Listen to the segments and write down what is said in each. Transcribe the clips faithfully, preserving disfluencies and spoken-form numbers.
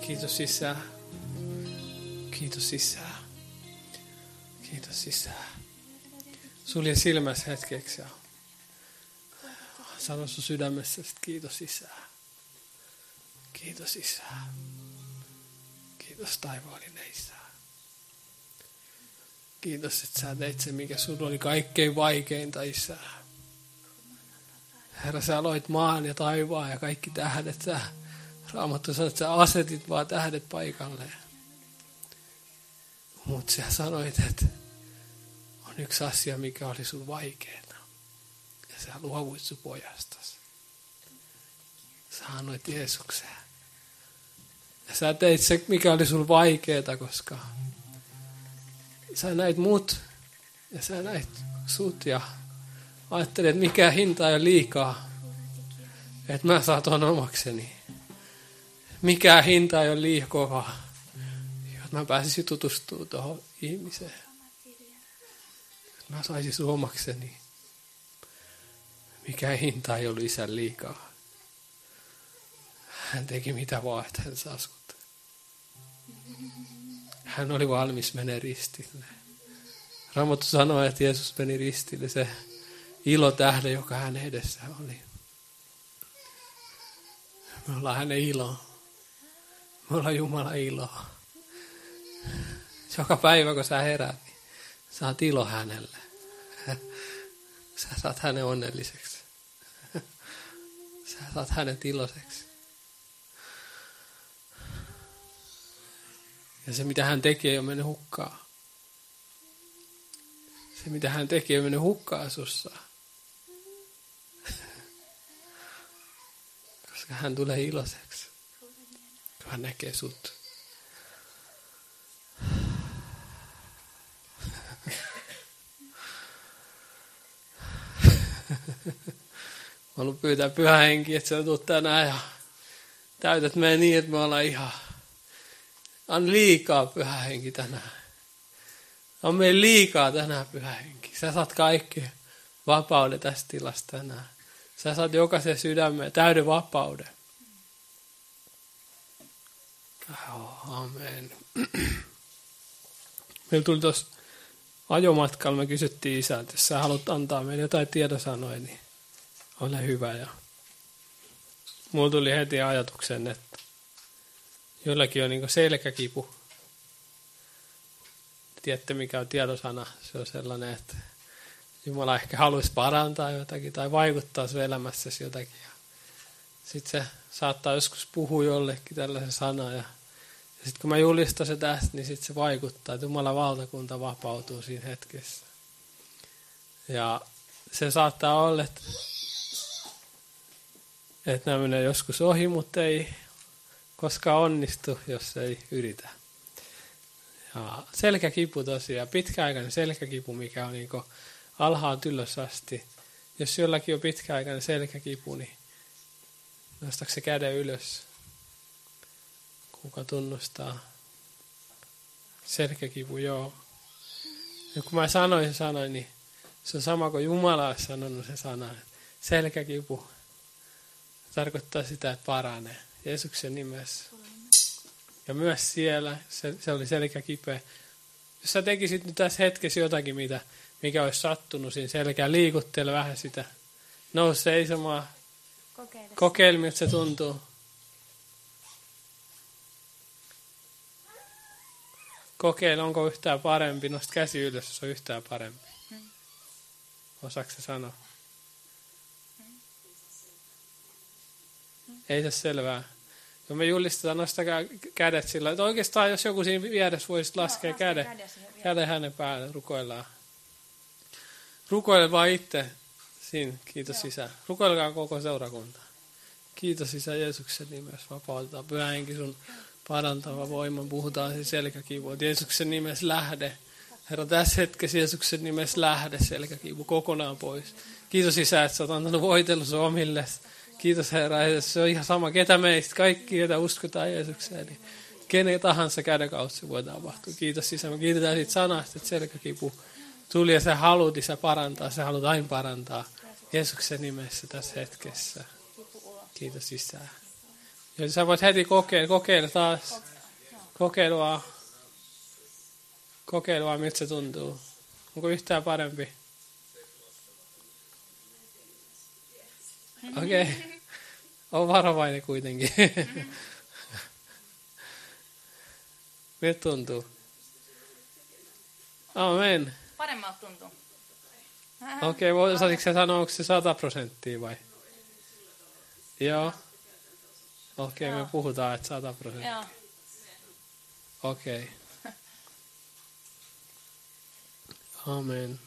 Kiitos Isä. Kiitos Isä. Kiitos Isä. Sulje silmäsi hetkeksi ja sano sun sydämessä, että kiitos Isä. Kiitos Isä. Kiitos taivaallinen Isä. Kiitos, että sä teit sen, mikä sun oli kaikkein vaikeinta, Isä. Herra, sä loit maan ja taivaan ja kaikki tähdet. Sä, Raamattu sanoo, että sä asetit vaan tähdet paikalleen. Mutta sä sanoit, että on yksi asia, mikä oli sun vaikeeta. Ja sä luovuit sun pojastasi. Sä annoit Jeesukseen. Ja sä teit se, mikä oli sun vaikeeta, koska sä näit mut ja sä näit sut ja ajattelet, että mikä hinta ei ole liikaa, että mä saan tuon omakseni. Mikä hinta ei ole liian kova, jotta mä pääsisin tutustumaan tuohon ihmiseen. Että mä saisin sun omakseni. Mikä hinta ei ollut Isän liikaa. Hän teki mitä vaan, että hän saa sut. Hän oli valmis mennä ristille. Raamattu sanoo, että Jeesus meni ristille se ilo tähden, joka hänen edessä oli. Me ollaan hänen ilo. Me ollaan Jumalan ilo. Joka päivä, kun sä heräät, niin saat ilo hänelle. Sä saat hänen onnelliseksi. Sä saat hänet iloiseksi. Ja se, mitä hän tekee, ei ole mennyt hukkaan. Se, mitä hän tekee, ei mennyt hukkaan sussa. Koska hän tulee iloiseksi, kun hän näkee sut. Mä haluan pyytää Pyhä Henki, että sä tulet tänään ja täytät meidän niin, että me ollaan ihan... On liikaa Pyhä Henki tänään. On meillä liikaa tänään Pyhä Henki. Sä saat kaikki vapauden tästä tilasta tänään. Sä saat jokaisen sydämeen täyden vapauden. Oh, amen. Meillä tuli tuossa ajomatkalla, me kysyttiin isältä, jos sä haluat antaa meille jotain tiedosanoja, niin ole hyvä. Ja mulla tuli heti ajatuksen, että jollakin on niin selkäkipu. Tiedätte, mikä on tiedosana? Se on sellainen, että Jumala ehkä haluaisi parantaa jotakin tai vaikuttaa sun elämässäsi jotakin. Sitten se saattaa joskus puhua jollekin tällaisen sanan. Ja, ja sitten kun mä julistan se tästä, niin sitten se vaikuttaa, että Jumalan valtakunta vapautuu siinä hetkessä. Ja se saattaa olla, että, että nämä menee joskus ohi, mutta ei koskaan onnistu, jos ei yritä. Ja selkäkipu tosiaan, pitkäaikainen selkäkipu, mikä on niin kuin alhaalta ylös asti. Jos jollakin on pitkäaikainen selkäkipu, niin nostaako se käden ylös? Kuka tunnustaa? Selkäkipu, joo. Ja kun mä sanoin sen sanoin, niin se on sama kuin Jumala olisi sanonut se sana. Selkäkipu tarkoittaa sitä, että paranee. Jeesuksen nimessä. Ja myös siellä, se, se oli selkäkipeä. Jos sä tekisit nyt tässä hetkessä jotakin, mitä, mikä olisi sattunut siinä selkään, liikuttele vähän sitä. Nousi seisomaan. Kokeile, miltä se tuntuu. Kokeile, onko yhtään parempi. Nosta käsi ylös, jos on yhtään parempi. Osaatko sä sanoa? Ei se selvää. Kun me julistetaan, nostakaa kädet sillä. Että oikeastaan, jos joku siinä vieressä voisit laskea no, käden, käden hänen päälle, rukoillaan. Rukoile vaan itse. Siinä, kiitos Joo. Isä. Rukoilkaa koko seurakunta. Kiitos Isä Jeesuksen nimessä. Vapautetaan Pyhä Henki sun parantava voiman. Puhutaan siis selkäkivua. Jeesuksen nimessä lähde. Herra, tässä hetkessä Jeesuksen nimessä lähde selkäkivu kokonaan pois. Kiitos Isä, että sä oot antanut voitelu sun omille. Kiitos Herra, se on ihan sama, ketä meistä, kaikki, ketä uskotaan Jeesukseen, niin kenen tahansa käden kautta se voi tapahtua. Kiitos Isä, me kiitetään siitä sanasta, että selkäkipu tuli ja sä haluat, sä parantaa, sä haluat aina parantaa Jeesuksen nimessä tässä hetkessä. Kiitos Isä. Ja sä voit heti kokeilla, kokeilla taas. Kokeilua. Kokeilua, miltä se tuntuu. Onko yhtään parempi? Okei. Okay. On varovainen kuitenkin. Miltä tuntuu? Amen. Paremmalta tuntuu. Okei, okay, osatko sä sanoa, onko se sata prosenttia vai? Joo. Okei, okay, me puhutaan, että sata prosenttia. Joo. Okei. Okay. Amen.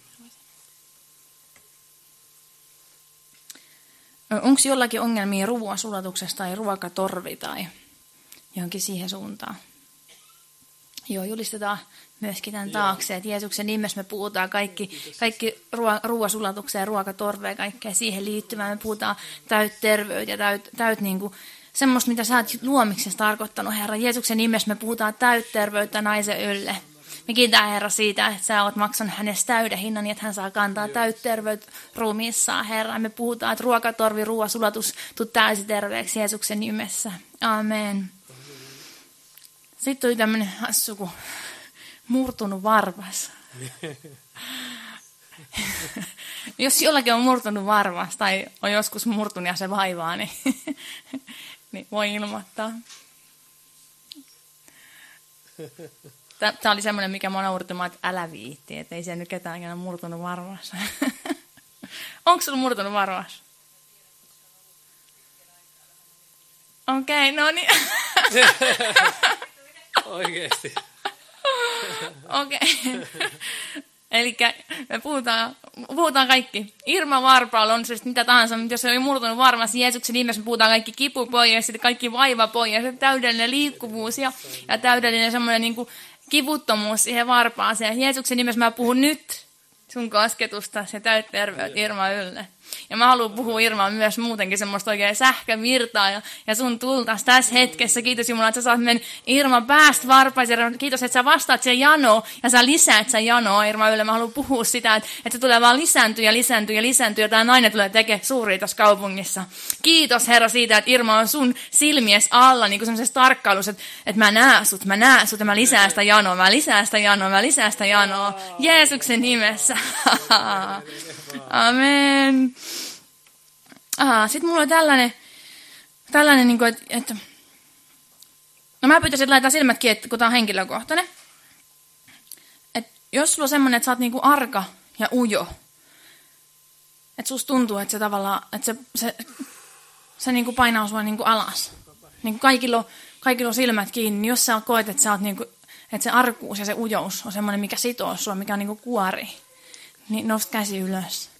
Onko jollakin ongelmia ruoansulatuksesta tai ruokatorvi tai johonkin siihen suuntaan? Joo, julistetaan myöskin tämän taakse, että Jeesuksen nimessä me puhutaan kaikki, kaikki ruoansulatukseen ja ruokatorveen ja kaikkea siihen liittyvää. Me puhutaan täyt terveyttä ja täyt, täyt niin kuin semmoista, mitä sä oot luomiksessa tarkoittanut, Herra. Jeesuksen nimessä me puhutaan täyt terveyttä naisen ylle. Me kiitään, Herra, siitä, että sä oot maksanut hänestä täyden hinnan, niin että hän saa kantaa täyt terveyttä ruumiissaan, Herra. Me puhutaan, että ruokatorvi, ruoasulatus, tuu täysin terveeksi Jeesuksen nimessä. Amen. Sitten tuli tämmöinen hassu kuin murtunut varvas. Jos jollakin on murtunut varvas tai on joskus murtunut ja se vaivaa, niin, niin voi ilmoittaa. Tämä oli semmoinen, mikä mä naurattiin, että älä viitti, että ei siellä nyt ketään ole murtunut varvas. Onko sulla murtunut varvas? Okei, okay, no niin. Oikeesti. Okei. Okay. Eli me puhutaan, puhutaan kaikki. Irma varpaalla on se mitä tahansa, mutta jos se oli murtunut varmasti Jeesuksen nimessä, me puhutaan kaikki kipu pois, sitten kaikki vaiva pois, ja täydellinen liikkuvuus ja, ja täydellinen semmoinen niin kuin kivuttomuus siihen varpaaseen. Jeesuksen nimessä mä puhun nyt sun kosketusta, se täyt terveyt Irma ylle. Ja mä haluan puhua Irmaan myös muutenkin semmoista oikein sähkövirtaa ja, ja sun tultas tässä hetkessä. Kiitos Jumala, että sä saat mennä Irma päästä varpaisiin. Kiitos, että sä vastaat sen janoon ja sä lisäät sen janoa Irma ylle. Mä haluan puhua sitä, että, että se tulee vaan lisääntyä ja lisääntyä ja lisääntyä. Ja tämä nainen tulee tekemään suuria tässä kaupungissa. Kiitos Herra siitä, että Irma on sun silmies alla niin kuin semmoisessa tarkkailussa, että, että mä näen sut, mä näen sut ja mä lisään sitä janoa, mä lisään sitä janoa, mä lisään sitä janoa. Jeesuksen nimessä. Amen. Aha, sitten mulla on tällainen, tällainen niin kuin, että, että no mä pyytäisin, että laitetaan silmät kiinni, kun tää on henkilökohtainen. Että jos sulla on semmoinen, että sä oot niin kuin arka ja ujo, että susta tuntuu, että se tavallaan, että se, se, se niin kuin painaa sua niin kuin alas. Niin kuin kaikilla, on, kaikilla on silmät kiinni, niin jos sä koet, että, sä oot niin kuin, että se arkuus ja se ujous on semmoinen, mikä sitoo sua, mikä on niin kuin kuori, niin nosta käsi ylös.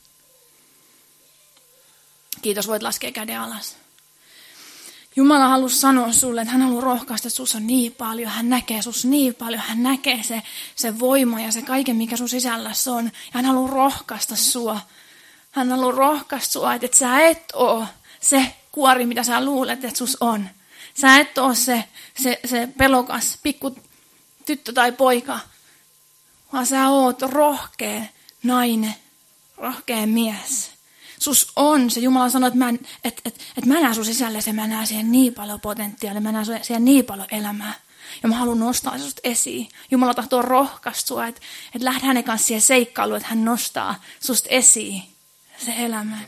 Kiitos, voit laskea käden alas. Jumala halusi sanoa sulle, että hän haluaa rohkaista, että sus on niin paljon. Hän näkee sus niin paljon. Hän näkee se, se voima ja se kaiken, mikä sun sisällässä on. Ja hän haluaa rohkaista sua. Hän haluaa rohkaista sua, että, että sä et ole se kuori, mitä sä luulet, että sus on. Sä et ole se, se, se pelokas pikku tyttö tai poika, vaan sä oot rohkea nainen, rohkea mies. Sus on se. Jumala sanoi, että mä, et, et, et mä näen sun sisälle ja mä näen siihen niin paljon potentiaalia, mä näen siihen niin paljon elämää. Ja mä haluan nostaa susta esiin. Jumala tahtoo rohkaista sua, että et lähde hänen kanssa siihen seikkailuun, että hän nostaa susta esiin se elämän.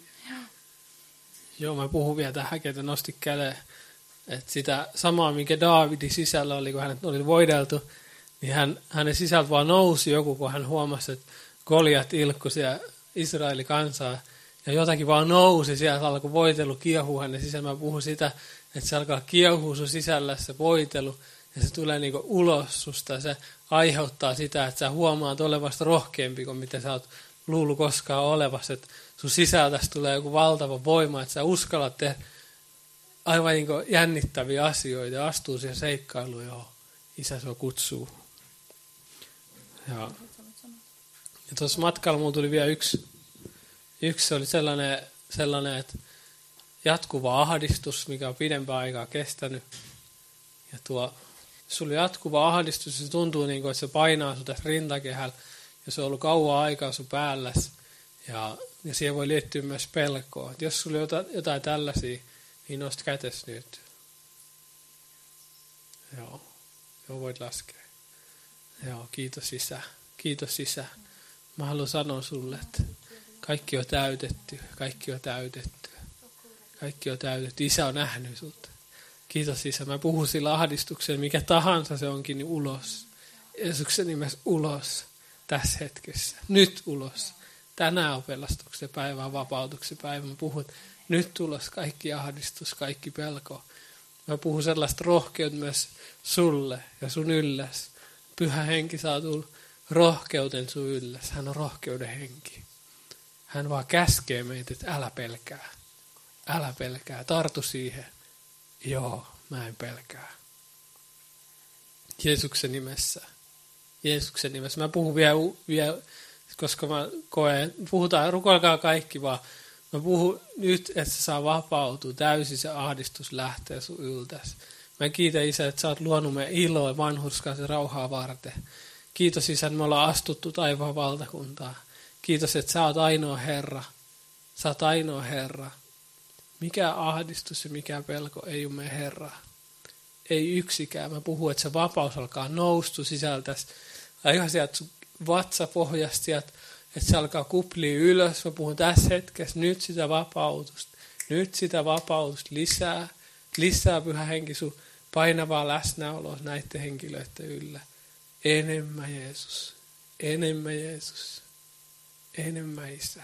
Joo, mä puhun vielä tähän, että nosti käden. Että sitä samaa, minkä Daavidin sisällä oli, kun hänet oli voideltu, niin hän, hänen sisältä vaan nousi joku, kun hän huomasi, että Goliat ilkkui siellä Israelin kansaa. Ja jotakin vaan nousi sieltä, alkoi voitelu kiehuu hänen sisällä. Mä puhun sitä, että se alkaa kiehua sun sisällä se voitelu. Ja se tulee niinku ulos susta. Se aiheuttaa sitä, että sä huomaat olevasta rohkeampi kuin mitä sä oot luullut koskaan olevasta. Että sun sisältäsi tulee joku valtava voima, että sä uskallat tehdä aivan niinku jännittäviä asioita ja astuu siihen seikkailuun, johon isä sua kutsuu. Ja, ja tuossa matkalla mulla tuli vielä yksi. Yksi oli sellainen, sellainen, että jatkuva ahdistus, mikä on pidempään aikaa kestänyt. Ja tuo, jos sulla on jatkuva ahdistus, se tuntuu niin kuin, että se painaa sun tässä rintakehällä. Ja se on ollut kauan aikaa sun päälläs. Ja, ja siihen voi liittyä myös pelkoa. Et jos sulla on jotain, jotain tällaisia, niin nosta kätes nyt. Joo. Joo, voit laskea. Joo, kiitos Isä. Kiitos Isä. Mä haluan sanoa sulle, että kaikki on täytetty. Kaikki on täytetty. Kaikki on täytetty. Isä on nähnyt sut. Kiitos Isä. Mä puhun sillä ahdistuksella, mikä tahansa se onkin, niin ulos. Jeesuksen nimessä ulos tässä hetkessä. Nyt ulos. Tänään on pelastuksen päivä, on vapautuksen päivä. Mä puhun, nyt ulos kaikki ahdistus, kaikki pelko. Mä puhun sellaista rohkeutta myös sulle ja sun ylläs. Pyhä henki saa tulla rohkeuden sun ylläs. Hän on rohkeuden henki. Hän vaan käskee meitä, että älä pelkää. Älä pelkää. Tartu siihen. Joo, mä en pelkää. Jeesuksen nimessä. Jeesuksen nimessä. Mä puhun vielä, vielä koska mä koen, puhutaan, rukoilkaa kaikki vaan. Mä puhun nyt, että se saa vapautua. Täysin se ahdistus lähtee sun yltäs. Mä kiitän Isä, että sä oot luonut meidän iloa, vanhurskaa ja rauhaa varten. Kiitos Isä, että me ollaan astuttu taivaan valtakuntaan. Kiitos, että sä oot ainoa Herra. Sä oot ainoa Herra. Mikä ahdistus ja mikä pelko ei ole meidän Herra. Ei yksikään. Mä puhun, että se vapaus alkaa nousta sisältäsi. Ihan sieltä sun vatsapohjasta sieltä, että se alkaa kuplia ylös. Mä puhun tässä hetkessä nyt sitä vapautusta. Nyt sitä vapautusta lisää. Lisää Pyhä Henki sun painavaa läsnäoloa näiden henkilöiden yllä. Enemmän Jeesus. Enemmän Jeesus. Enemmän Isä.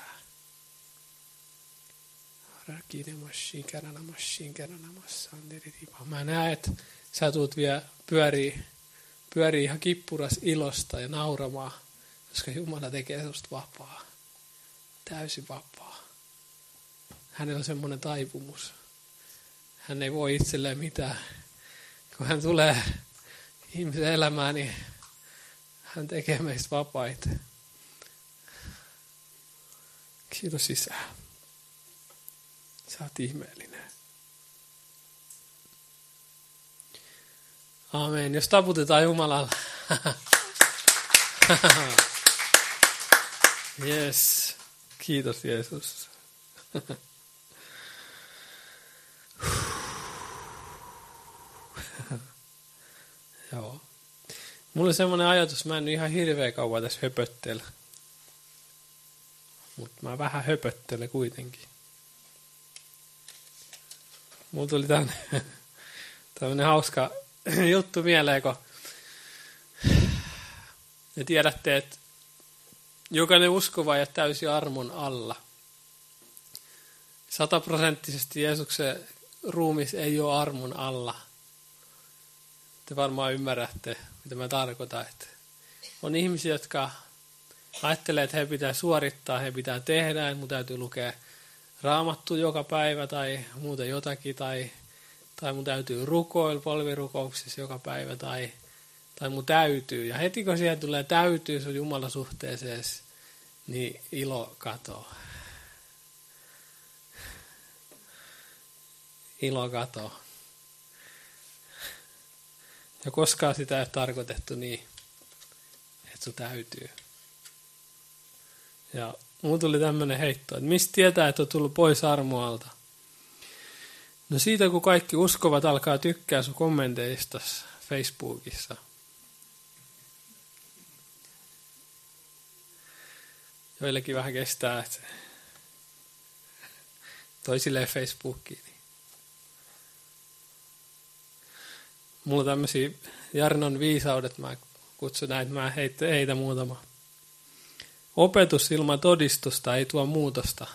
Mä näen, että sä tulet vielä pyörii, pyörii ihan kippuras ilosta ja nauramaan, koska Jumala tekee susta vapaa. Täysin vapaa. Hänellä on semmoinen taipumus. Hän ei voi itselleen mitään. Kun hän tulee ihmisen elämään, niin hän tekee meistä vapaita. Kiitos Isä. Sä oot ihmeellinen. Aamen. Jos taputetaan Jumalalla. Yes. Kiitos Jeesus. Joo. Mulla on semmoinen ajatus, mä en nyt ihan hirveä kauan tässä höpöttele. Mutta mä vähän höpöttelen kuitenkin. Mulla tuli tämmöinen hauska juttu mieleen, kun ja tiedätte, että jokainen uskova ja täysin armon alla. Sataprosenttisesti Jeesuksen ruumis ei ole armon alla. Te varmaan ymmärrätte, mitä mä tarkoitan. Että on ihmisiä, jotka ajattelee, että he pitää suorittaa, he pitää tehdä, että mun täytyy lukea Raamattu joka päivä tai muuten jotakin, tai, tai mun täytyy rukoilla polvirukouksissa joka päivä, tai, tai mun täytyy. Ja heti kun siihen tulee täytyy sun Jumalasuhteeseen, niin ilo katoo. Ilo katoo. Ja koskaan sitä ei ole tarkoitettu niin, että sun täytyy. Ja mulla tuli tämmöinen heitto, että mistä tietää, että on tullut pois armoalta? No siitä, kun kaikki uskovat alkaa tykkää sun kommenteista Facebookissa. Joillekin vähän kestää, että toisilleen Facebookiin. Mulla on tämmöisiä Jarnon viisaudet, mä kutsun näitä, mä heitä, heitä muutama. Opetus ilman todistusta ei tuo muutosta.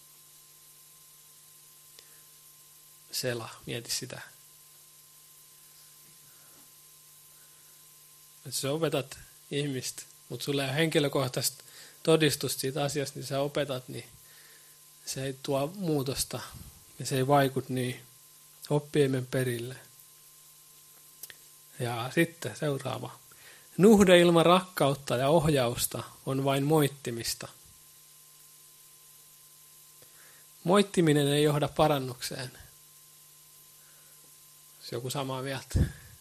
Sela, mieti sitä. Että sä opetat ihmistä, mutta sulla ei ole henkilökohtaista todistusta siitä asiasta, niin sä opetat, niin se ei tuo muutosta ja se ei vaikuta niin oppiimen perille. Ja sitten seuraava. Nuhde ilman rakkautta ja ohjausta on vain moittimista. Moittiminen ei johda parannukseen. Jos joku samaa mieltä.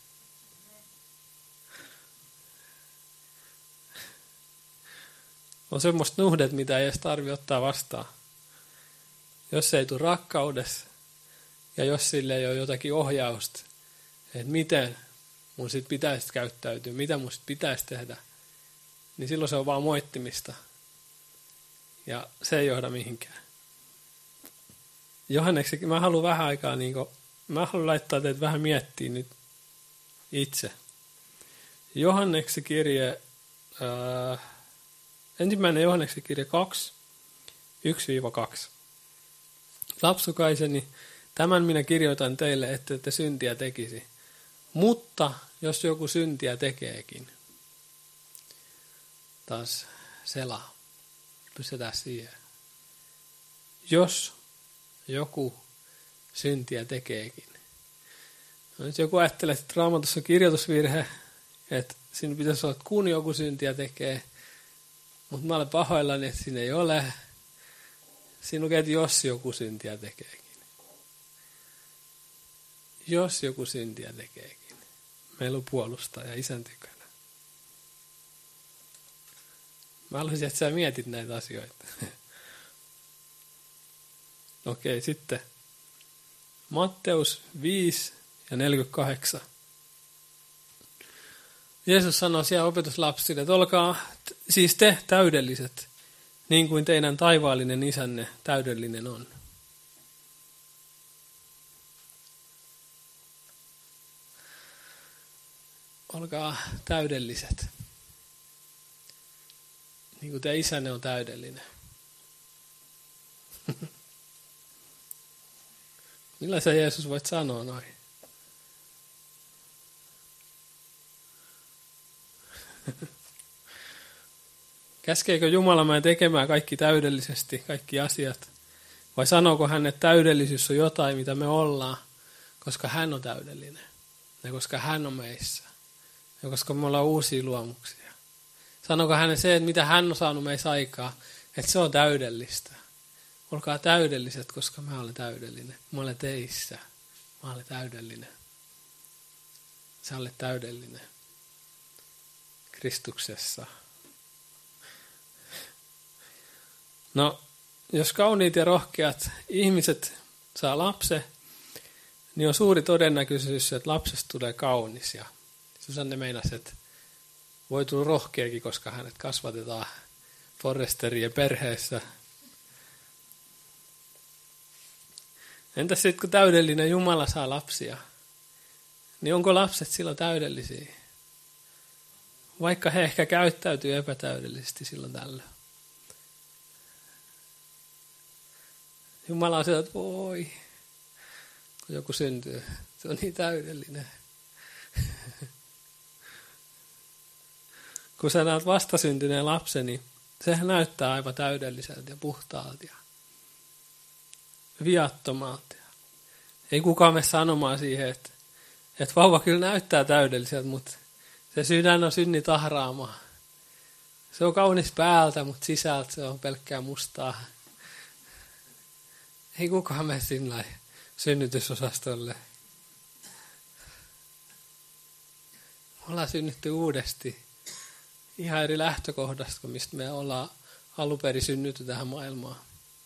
On semmoista nuhdet, mitä ei edes tarvitse ottaa vastaan. Jos se ei tule rakkaudessa ja jos sille ei ole jotakin ohjausta, että miten mun sit pitäisi käyttäytyä, mitä mun sit pitäisi tehdä, niin silloin se on vaan moittimista. Ja se ei johda mihinkään. Johanneksi, mä haluan vähän aikaa, niin kuin, mä haluan laittaa teitä vähän miettiä nyt itse. Johanneksi kirje, ää, ensimmäinen Johanneksi kirje kaksi, yksi kaksi. Lapsukaiseni, tämän minä kirjoitan teille, että ette syntiä tekisi. Mutta jos joku syntiä tekeekin, taas selaa, pysytään siihen. Jos joku syntiä tekeekin. No, nyt joku ajattelee, että Raamatussa on kirjoitusvirhe, että siinä pitäisi olla, että kun joku syntiä tekee, mutta mä olen pahoillani, että siinä ei ole. Siinä lukee, että jos joku syntiä tekeekin. Jos joku syntiä tekeekin. Meillä on puolustaja isän tykönä. Mä haluaisin, että sä mietit näitä asioita. Okei, sitten Matteus viisi ja neljäkymmentäkahdeksan. Jeesus sanoo siellä opetuslapsille, että olkaa siis te täydelliset, niin kuin teidän taivaallinen isänne täydellinen on. Olkaa täydelliset, niin kuin teidän isänne on täydellinen. Millä sä Jeesus voit sanoa noin? Käskeekö Jumala meidän tekemään kaikki täydellisesti, kaikki asiat? Vai sanooko hän, että täydellisyys on jotain, mitä me ollaan, koska hän on täydellinen? Ja koska hän on meissä? Ja koska me ollaan uusia luomuksia? Sanooko hän se, että mitä hän on saanut meissä aikaa, että se on täydellistä? Olkaa täydelliset, koska mä olen täydellinen. Mä olen teissä. Mä olen täydellinen. Sä olet täydellinen. Kristuksessa. No, jos kauniit ja rohkeat ihmiset saa lapse, niin on suuri todennäköisyys, että lapsesta tulee kaunis. Ja Susanne meinasi, että voi tulla rohkeakin, koska hänet kasvatetaan Forresterien perheessä. Entäs sitten, kun täydellinen Jumala saa lapsia, niin onko lapset silloin täydellisiä? Vaikka he ehkä käyttäytyy epätäydellisesti silloin tällöin. Jumala on se, että voi, kun joku syntyy, se on niin täydellinen. Kun sä näet vastasyntyneen lapsen, niin sehän näyttää aivan täydelliseltä ja puhtaalta ja viattomalta. Ei kukaan mene sanomaan siihen, että, että vauva kyllä näyttää täydelliseltä, mutta se sydän on synni tahraama. Se on kaunis päältä, mutta sisältä se on pelkkää mustaa. Ei kukaan mene sinne synnytysosastolle. Me ollaan synnytty uudesti. Ihan eri lähtökohdasta, kuin mistä me ollaan alun perin synnytty tähän maailmaan.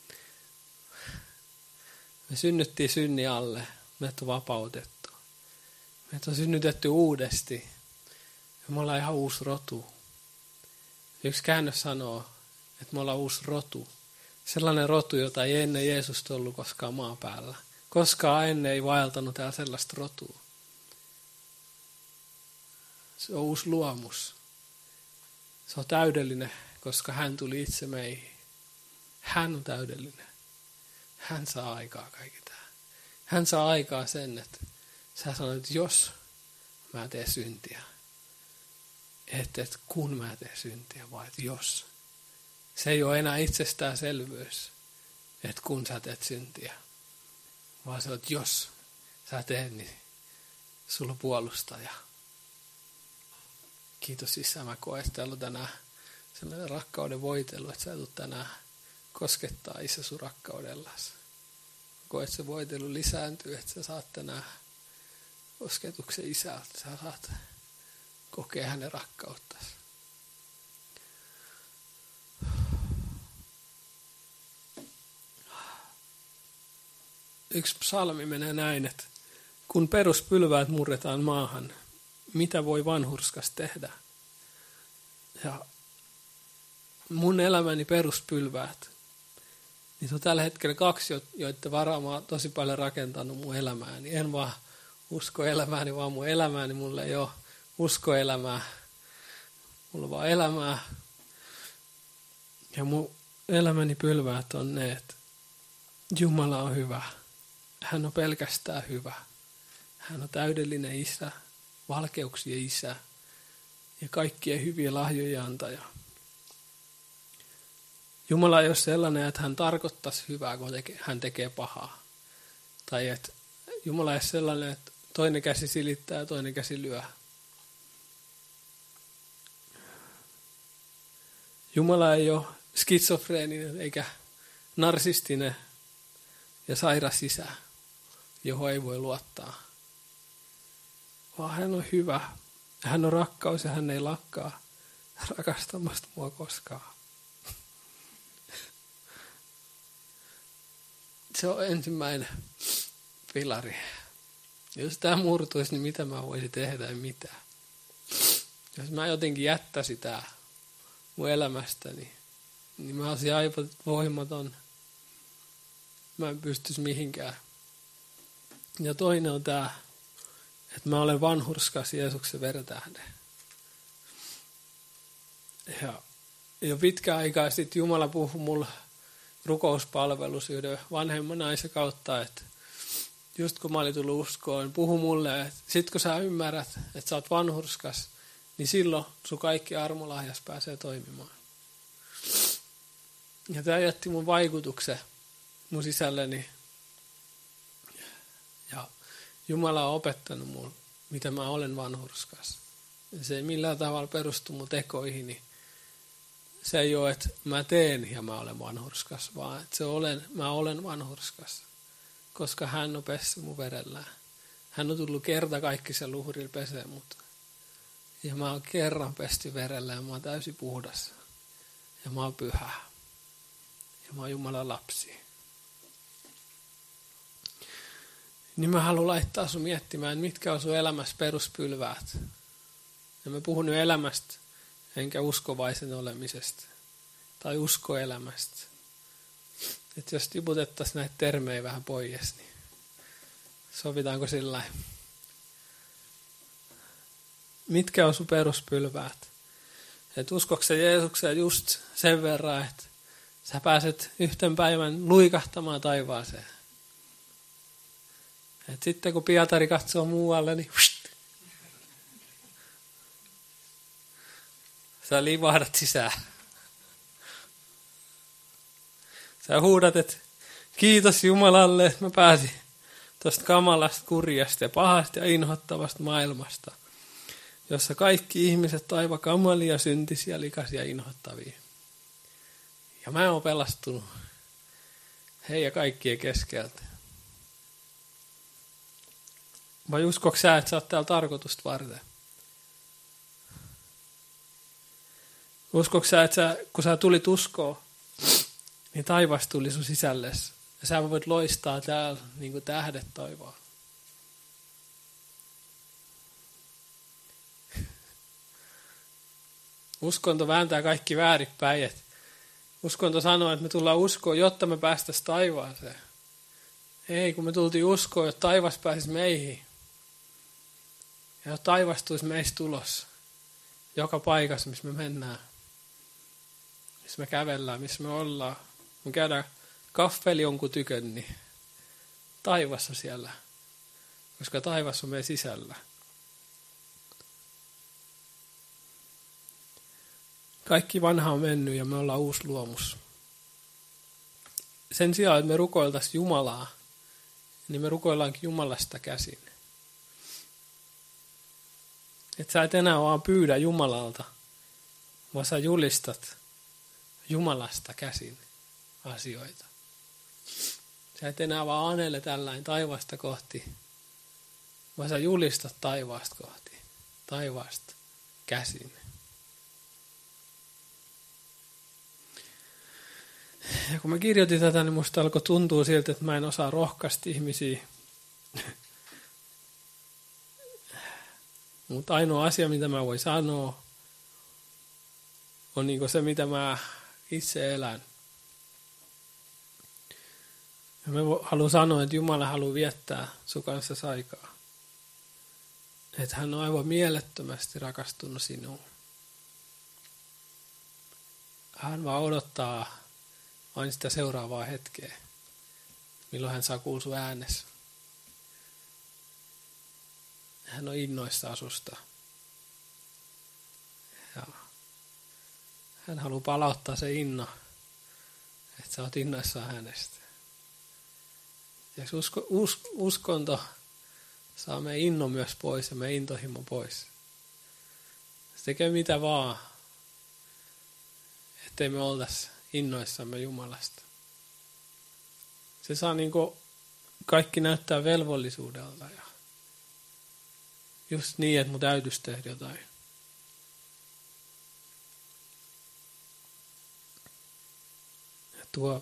Me synnyttiin synni alle. Meidät on vapautettu. Meidät on synnytetty uudesti. Ja me ollaan ihan uusi rotu. Yksi käännös sanoo, että me ollaan uusi rotu. Sellainen rotu, jota ei ennen Jeesusta ollut koskaan maan päällä. Koskaan ennen ei vaeltanut täällä sellaista rotua. Se on uusi luomus. Se on täydellinen, koska hän tuli itse meihin. Hän on täydellinen. Hän saa aikaa kaikki tämä. Hän saa aikaa sen, että sä sanoit, että jos mä teen syntiä. Että et kun mä teen syntiä, vaan että jos. Se ei ole enää itsestäänselvyys, että kun sä teet syntiä. Vaan se on, että jos sä teet, niin sulla on puolustaja. Kiitos Isä, mä koen, että täällä on tänään sellainen rakkauden voitelu, että sä tulet tänään koskettaa Isä sun rakkaudellas. Koen, että se voitelu lisääntyy, että sä saat tänään kosketuksen Isältä. Sä saat kokea hänen rakkauttansa. Yksi psalmi menee näin, että kun peruspylväät murretaan maahan mitä voi vanhurskas tehdä. Ja mun elämäni peruspylväät, niin se on tällä hetkellä kaksi, joiden varaa mä oon tosi paljon rakentanut mun elämääni. En vaan usko elämääni, vaan mun elämääni. Mulla ei ole uskoelämää. Mulla on vaan elämää. Ja mun elämäni pylväät on ne, että Jumala on hyvä. Hän on pelkästään hyvä. Hän on täydellinen isä, valkeuksien isä ja kaikkien hyviä lahjoja antaja. Jumala ei ole sellainen, että hän tarkoittaisi hyvää, kun hän tekee pahaa. Tai että Jumala ei ole sellainen, että toinen käsi silittää ja toinen käsi lyö. Jumala ei ole skitsofreeninen eikä narsistinen ja sairas isä, johon ei voi luottaa. Vaan hän on hyvä. Hän on rakkaus ja hän ei lakkaa rakastamasta mua koskaan. Se on ensimmäinen pilari. Jos tämä murtuisi, niin mitä mä voisin tehdä ja mitä. Jos mä jotenkin jättäisin tää mun elämästäni, niin mä olisin aivan voimaton. Mä en pystyisi mihinkään. Ja toinen on tää, että mä olen vanhurskas Jeesuksen veretähden. Ja jo pitkään aikaa sitten Jumala puhui mulle rukouspalvelus yhden vanhemman naisen kautta, että just kun mä olin tullut uskoon, niin puhui mulle, että sit kun sä ymmärrät, että sä oot vanhurskas, niin silloin sun kaikki armolahjas pääsee toimimaan. Ja tämä jätti mun vaikutuksen mun sisälleni. Ja Jumala on opettanut mulle, mitä mä olen vanhurskas. Ja se ei millään tavalla perustu mun tekoihini. Se ei ole, että mä teen ja mä olen vanhurskas, vaan että se olen, mä olen vanhurskas. Koska hän on pessy mun verellään. Hän on tullut kerta kaikki sen luhurilla pesee mut. Ja mä oon kerran pesty verellä ja mä oon täysin puhdas. Ja mä oon pyhä. Ja mä oon Jumalan lapsi. Niin mä haluan laittaa sun miettimään, mitkä on sun elämässä peruspylväät. Ja mä puhun nyt elämästä, enkä uskovaisen olemisesta. Tai uskoelämästä. Että jos tiputettaisiin näitä termejä vähän pois, niin sovitaanko sillä lailla? Mitkä on sun peruspylväät? Että uskoiko sä Jeesukseen just sen verran, että sä pääset yhten päivän luikahtamaan taivaaseen? Et sitten kun Pietari katsoo muualle, niin sä livahdat sisään. Sä huudat, että kiitos Jumalalle, että mä pääsin tuosta kamalasta, kurjasta ja pahasta ja inhottavasta maailmasta, jossa kaikki ihmiset on aivan kamalia, syntisiä, likaisia ja inhottavia. Ja mä oon pelastunut heidän kaikkien keskeltä. Vai uskoiko sä, että sä oot täällä tarkoitusta varten? Uskoiko sä, että sä, kun sä tulit uskoon, niin taivas tuli sun sisällesi. Ja sä voit loistaa täällä niin kuin tähdet taivaan. Uskonto vääntää kaikki väärinpäin. Uskonto sanoo, että me tullaan uskoon, jotta me päästäisiin taivaaseen. Ei, kun me tultiin uskoon, jotta taivas pääsisi meihin. Ja jotta taivas tulisi meistä tulos. Joka paikassa, missä me mennään. Missä me kävellään, missä me ollaan. Me käydään kaffeli jonkun tykön, niin taivas on siellä. Koska taivas on meidän sisällä. Kaikki vanha on mennyt ja me ollaan uusi luomus. Sen sijaan, että me rukoiltaisiin Jumalaa, niin me rukoillaankin Jumalasta käsin. Että sä et enää vaan pyydä Jumalalta, vaan sä julistat Jumalasta käsin asioita. Sä et enää vaan anele tällainen taivaasta kohti, vaan sä julistat taivaasta kohti, taivaasta käsin. Ja kun mä kirjoitin tätä, niin musta alkoi tuntua siltä, että mä en osaa rohkaista ihmisiä Mutta ainoa asia, mitä mä voin sanoa, on niinku se, mitä mä itse elän. Ja mä haluan sanoa, että Jumala haluaa viettää sun kanssa aikaa. Että hän on aivan mielettömästi rakastunut sinuun. Hän vaan odottaa aina sitä seuraavaa hetkeä, milloin hän saa kuulla sun äänessä. Hän on innoissaan susta. Ja hän haluaa palauttaa se inno, että sä oot innoissaan hänestä. Ja usko, us, uskonto saa meidän inno myös pois ja meidän intohimo pois. Se tekee mitä vaan, ettei me oltaisi innoissamme Jumalasta. Se saa niinku kaikki näyttää velvollisuudelta ja just niin, että mun täytyisi tehdä jotain. Ja tuo,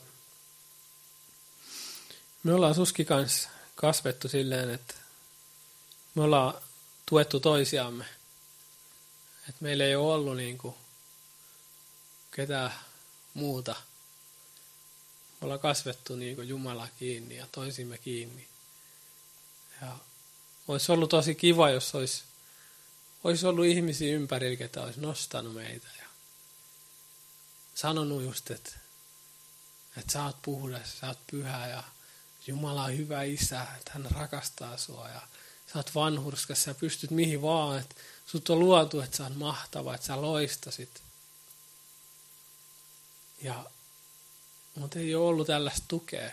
me ollaan Suski kanssa kasvettu silleen, että me ollaan tuettu toisiamme. Että meillä ei ole ollut niinku ketään muuta. Me ollaan kasvettu niinku Jumalaa kiinni ja toisimme kiinni. Ja olisi ollut tosi kiva, jos olisi, olisi ollut ihmisiä ympärillä, ketä olisi nostanut meitä ja sanonut just, että, että sä oot puhdas, sä oot pyhä ja Jumala on hyvä isä, että hän rakastaa sua ja sä oot vanhurskas, sä pystyt mihin vaan, että sut on luotu, että sä oot mahtava, että sä loistasit. Ja, mutta ei ole ollut tällaista tukea.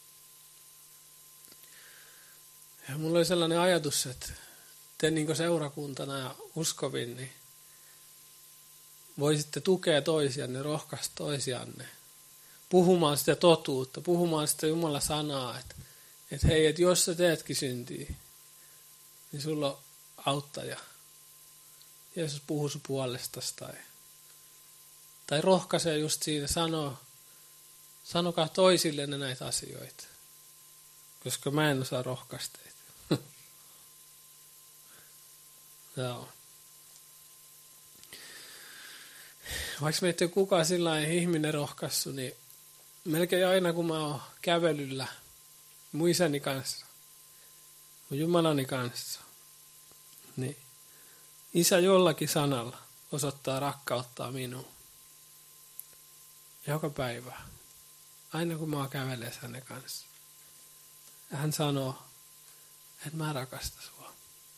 Ja mulla oli sellainen ajatus, että te niin kuin seurakuntana ja uskovin, niin voisitte tukea toisianne, rohkaista toisianne. Puhumaan sitä totuutta, puhumaan sitä Jumalan sanaa, että, että hei, että jos sä teetkin syntiä, niin sulla on auttaja. Jeesus puhuu sun puolestasi tai, tai rohkaisee just siinä, sanoo, sanokaa toisillenne näitä asioita, koska mä en osaa rohkaista teitä. Joo. Vaikka meitä ei ole kukaan sillainen ihminen rohkaissut, niin melkein aina kun mä oon kävelyllä mun isäni kanssa, mun Jumalani kanssa, niin isä jollakin sanalla osoittaa rakkauttaa minuun. Joka päivä. Aina kun mä oon käveleessä hänen kanssa. Ja hän sanoo, että mä rakastan sua.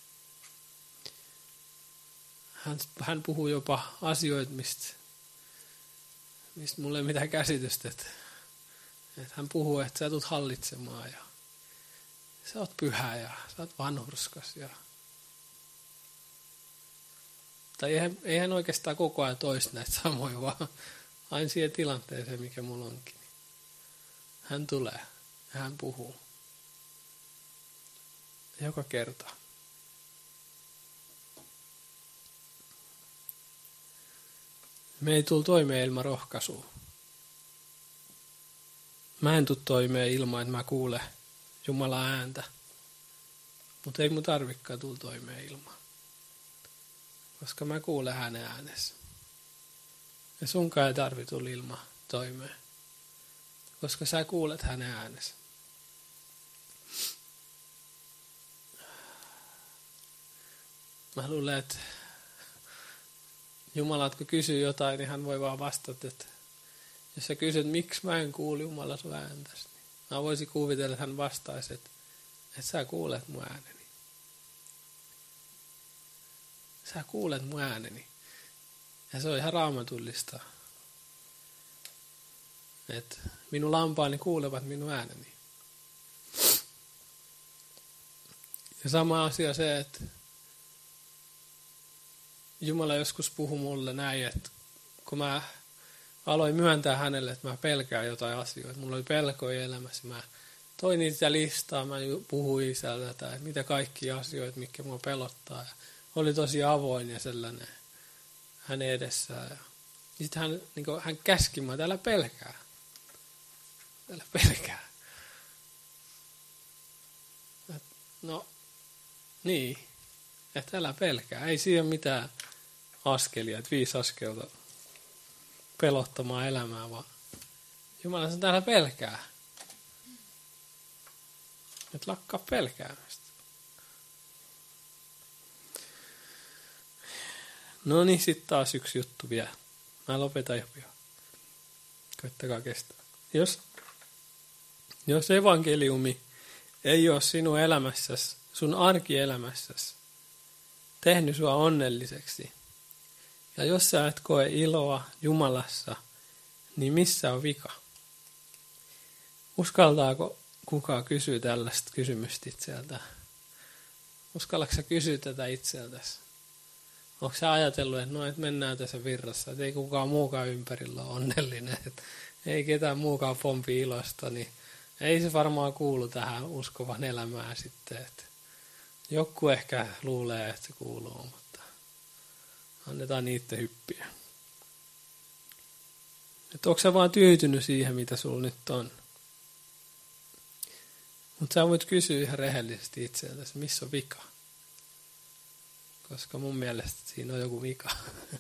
Hän, hän puhuu jopa asioita, mistä, mistä mulla ei mitään käsitystä. Että, että hän puhuu, että sä tulet hallitsemaan ja sä oot pyhä ja sä oot vanhurskas. Ja tai eihän, eihän oikeastaan koko ajan toista näitä samoja, vaan aina siihen tilanteeseen, mikä mulla onkin. Hän tulee ja hän puhuu. Joka kerta. Me ei tule toimeen ilman rohkaisua. Mä en tule toimeen ilman, että mä kuulen Jumalan ääntä. Mutta ei mun tarvikaan tulla toimeen ilman. Koska mä kuulen hänen äänessä. Ja sunkaan ei tarvi tulla ilman toimeen. Koska sä kuulet hänen äänessä. Mä luulen, että Jumala, kun kysyy jotain, niin hän voi vaan vastata, että jos sä kysyt, miksi mä en kuule Jumala sun ääntäsi, niin mä voisin kuvitella, että hän vastaisi, että, että sä kuulet mun ääneni. Sä kuulet mun ääneni. Ja se on ihan raamatullista. Että minun lampaani kuulevat minun ääneni. Ja sama asia se, että Jumala joskus puhui mulle näin, että kun mä aloin myöntää hänelle, että mä pelkään jotain asioita, mulla oli pelkoja elämässä, mä toin niitä listaa, mä puhuin isältä tai mitä kaikkia asioita, mitkä mua pelottaa. Ja oli tosi avoin ja sellainen hänen edessään. Ja sitten hän, niin kuin, hän käski mua, älä pelkää. Älä pelkää. No, niin. Että älä pelkää. Ei siinä ole mitään askelia, että viisi askelta pelottamaan elämää, vaan Jumala sanoo, että älä pelkää. Että lakkaa pelkäämästä. No niin, sitten taas yksi juttu vielä. Mä lopetan jo pian. Koittakaa kestää. Jos, jos evankeliumi ei ole sinun elämässäsi, sun arkielämässäsi, tehnyt sua onnelliseksi, ja jos sä et koe iloa Jumalassa, niin missä on vika? Uskaltaako kukaan kysyä tällaista kysymystä itseltä? Uskallatko sä kysyä tätä itseltäsi? Onko sä ajatellut, että no, et mennään tässä virrassa, että ei kukaan muukaan ympärillä ole onnellinen, että ei ketään muukaan pompi ilosta, niin ei se varmaan kuulu tähän uskovan elämään sitten. Että joku ehkä luulee, että se kuuluu, mutta annetaan niitä hyppiä. Että onko sä vaan tyytynyt siihen, mitä sulla nyt on? Mutta sä voit kysyä ihan rehellisesti itseltäsi, missä on vika? Koska mun mielestä siinä on joku vika.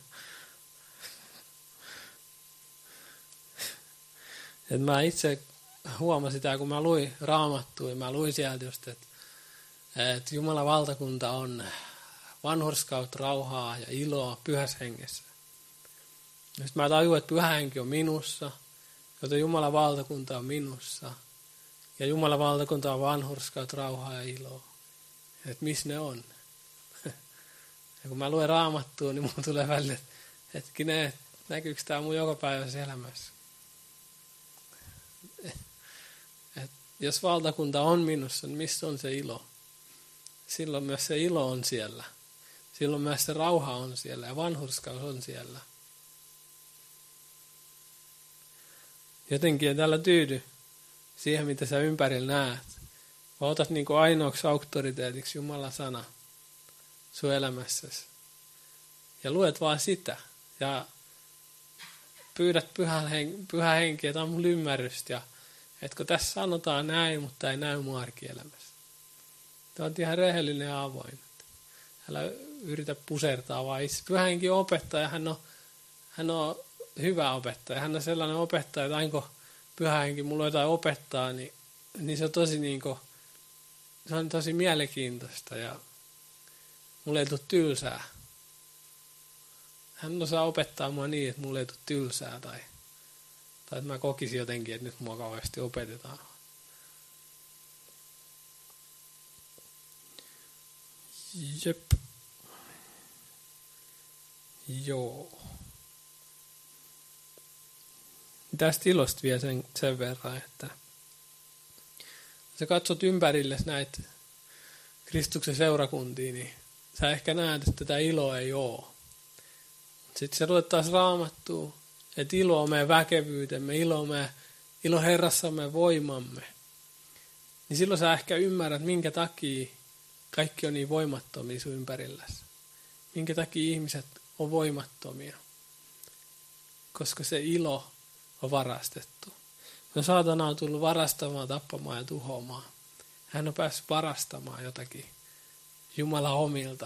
Et mä itse huomasin sitä, kun mä luin Raamattua, mä luin sieltä just, että, että Jumalan valtakunta on vanhurskautta, rauhaa ja iloa pyhässä hengessä. Sitten mä tajuin, että pyhä henki on minussa, joten Jumalan valtakunta on minussa. Ja Jumalan valtakunta on vanhurskautta, rauhaa ja iloa. Että missä ne on? Ja kun mä luen Raamattua, niin mun tulee välillä, että hetkinen, näkyykö tämä mun jokapäiväisessä elämässä? Et jos valtakunta on minussa, niin missä on se ilo? Silloin myös se ilo on siellä. Silloin myös se rauha on siellä ja vanhurskaus on siellä. Jotenkin ei tällä tyydy siihen, mitä sä ympärillä näet. Vaan otat niin kuin ainoaksi auktoriteetiksi Jumalan sana sun elämässäsi. Ja luet vaan sitä. Ja pyydät pyhä henki, pyhä henki että on mulla ymmärrystä. Ja että kun tässä sanotaan näin, mutta ei näy mun arkielämässä. Tämä on ihan rehellinen ja avoin. Älä yritä pusertaa vaan itse. Pyhä henki on opettaja. Hän on, hän on hyvä opettaja. Hän on sellainen opettaja, että aina kun pyhä henki mulla jotain opettaa, niin, niin se on tosi niin kuin, se on tosi mielenkiintoista ja mulla ei tule tylsää. Hän osaa opettaa mua niin, että mulla ei tule tylsää tai, tai että mä kokisin jotenkin, että nyt mua kauheasti opetetaan. Jep. Joo. Tästä ilosta vielä sen, sen verran, että sä katsot ympärillesi näitä Kristuksen seurakuntia, niin sä ehkä näet, että tätä iloa ei ole. Sitten sä luet taas Raamattua, että ilo on meidän väkevyytemme, ilo on meidän, ilo Herrassa on meidän voimamme. Niin silloin sä ehkä ymmärrät, minkä takia kaikki on niin voimattomia sun ympärilläsi. Minkä takia ihmiset on voimattomia. Koska se ilo on varastettu. No saatana on tullut varastamaan, tappamaan ja tuhoamaan. Hän on päässyt varastamaan jotakin Jumalan omilta.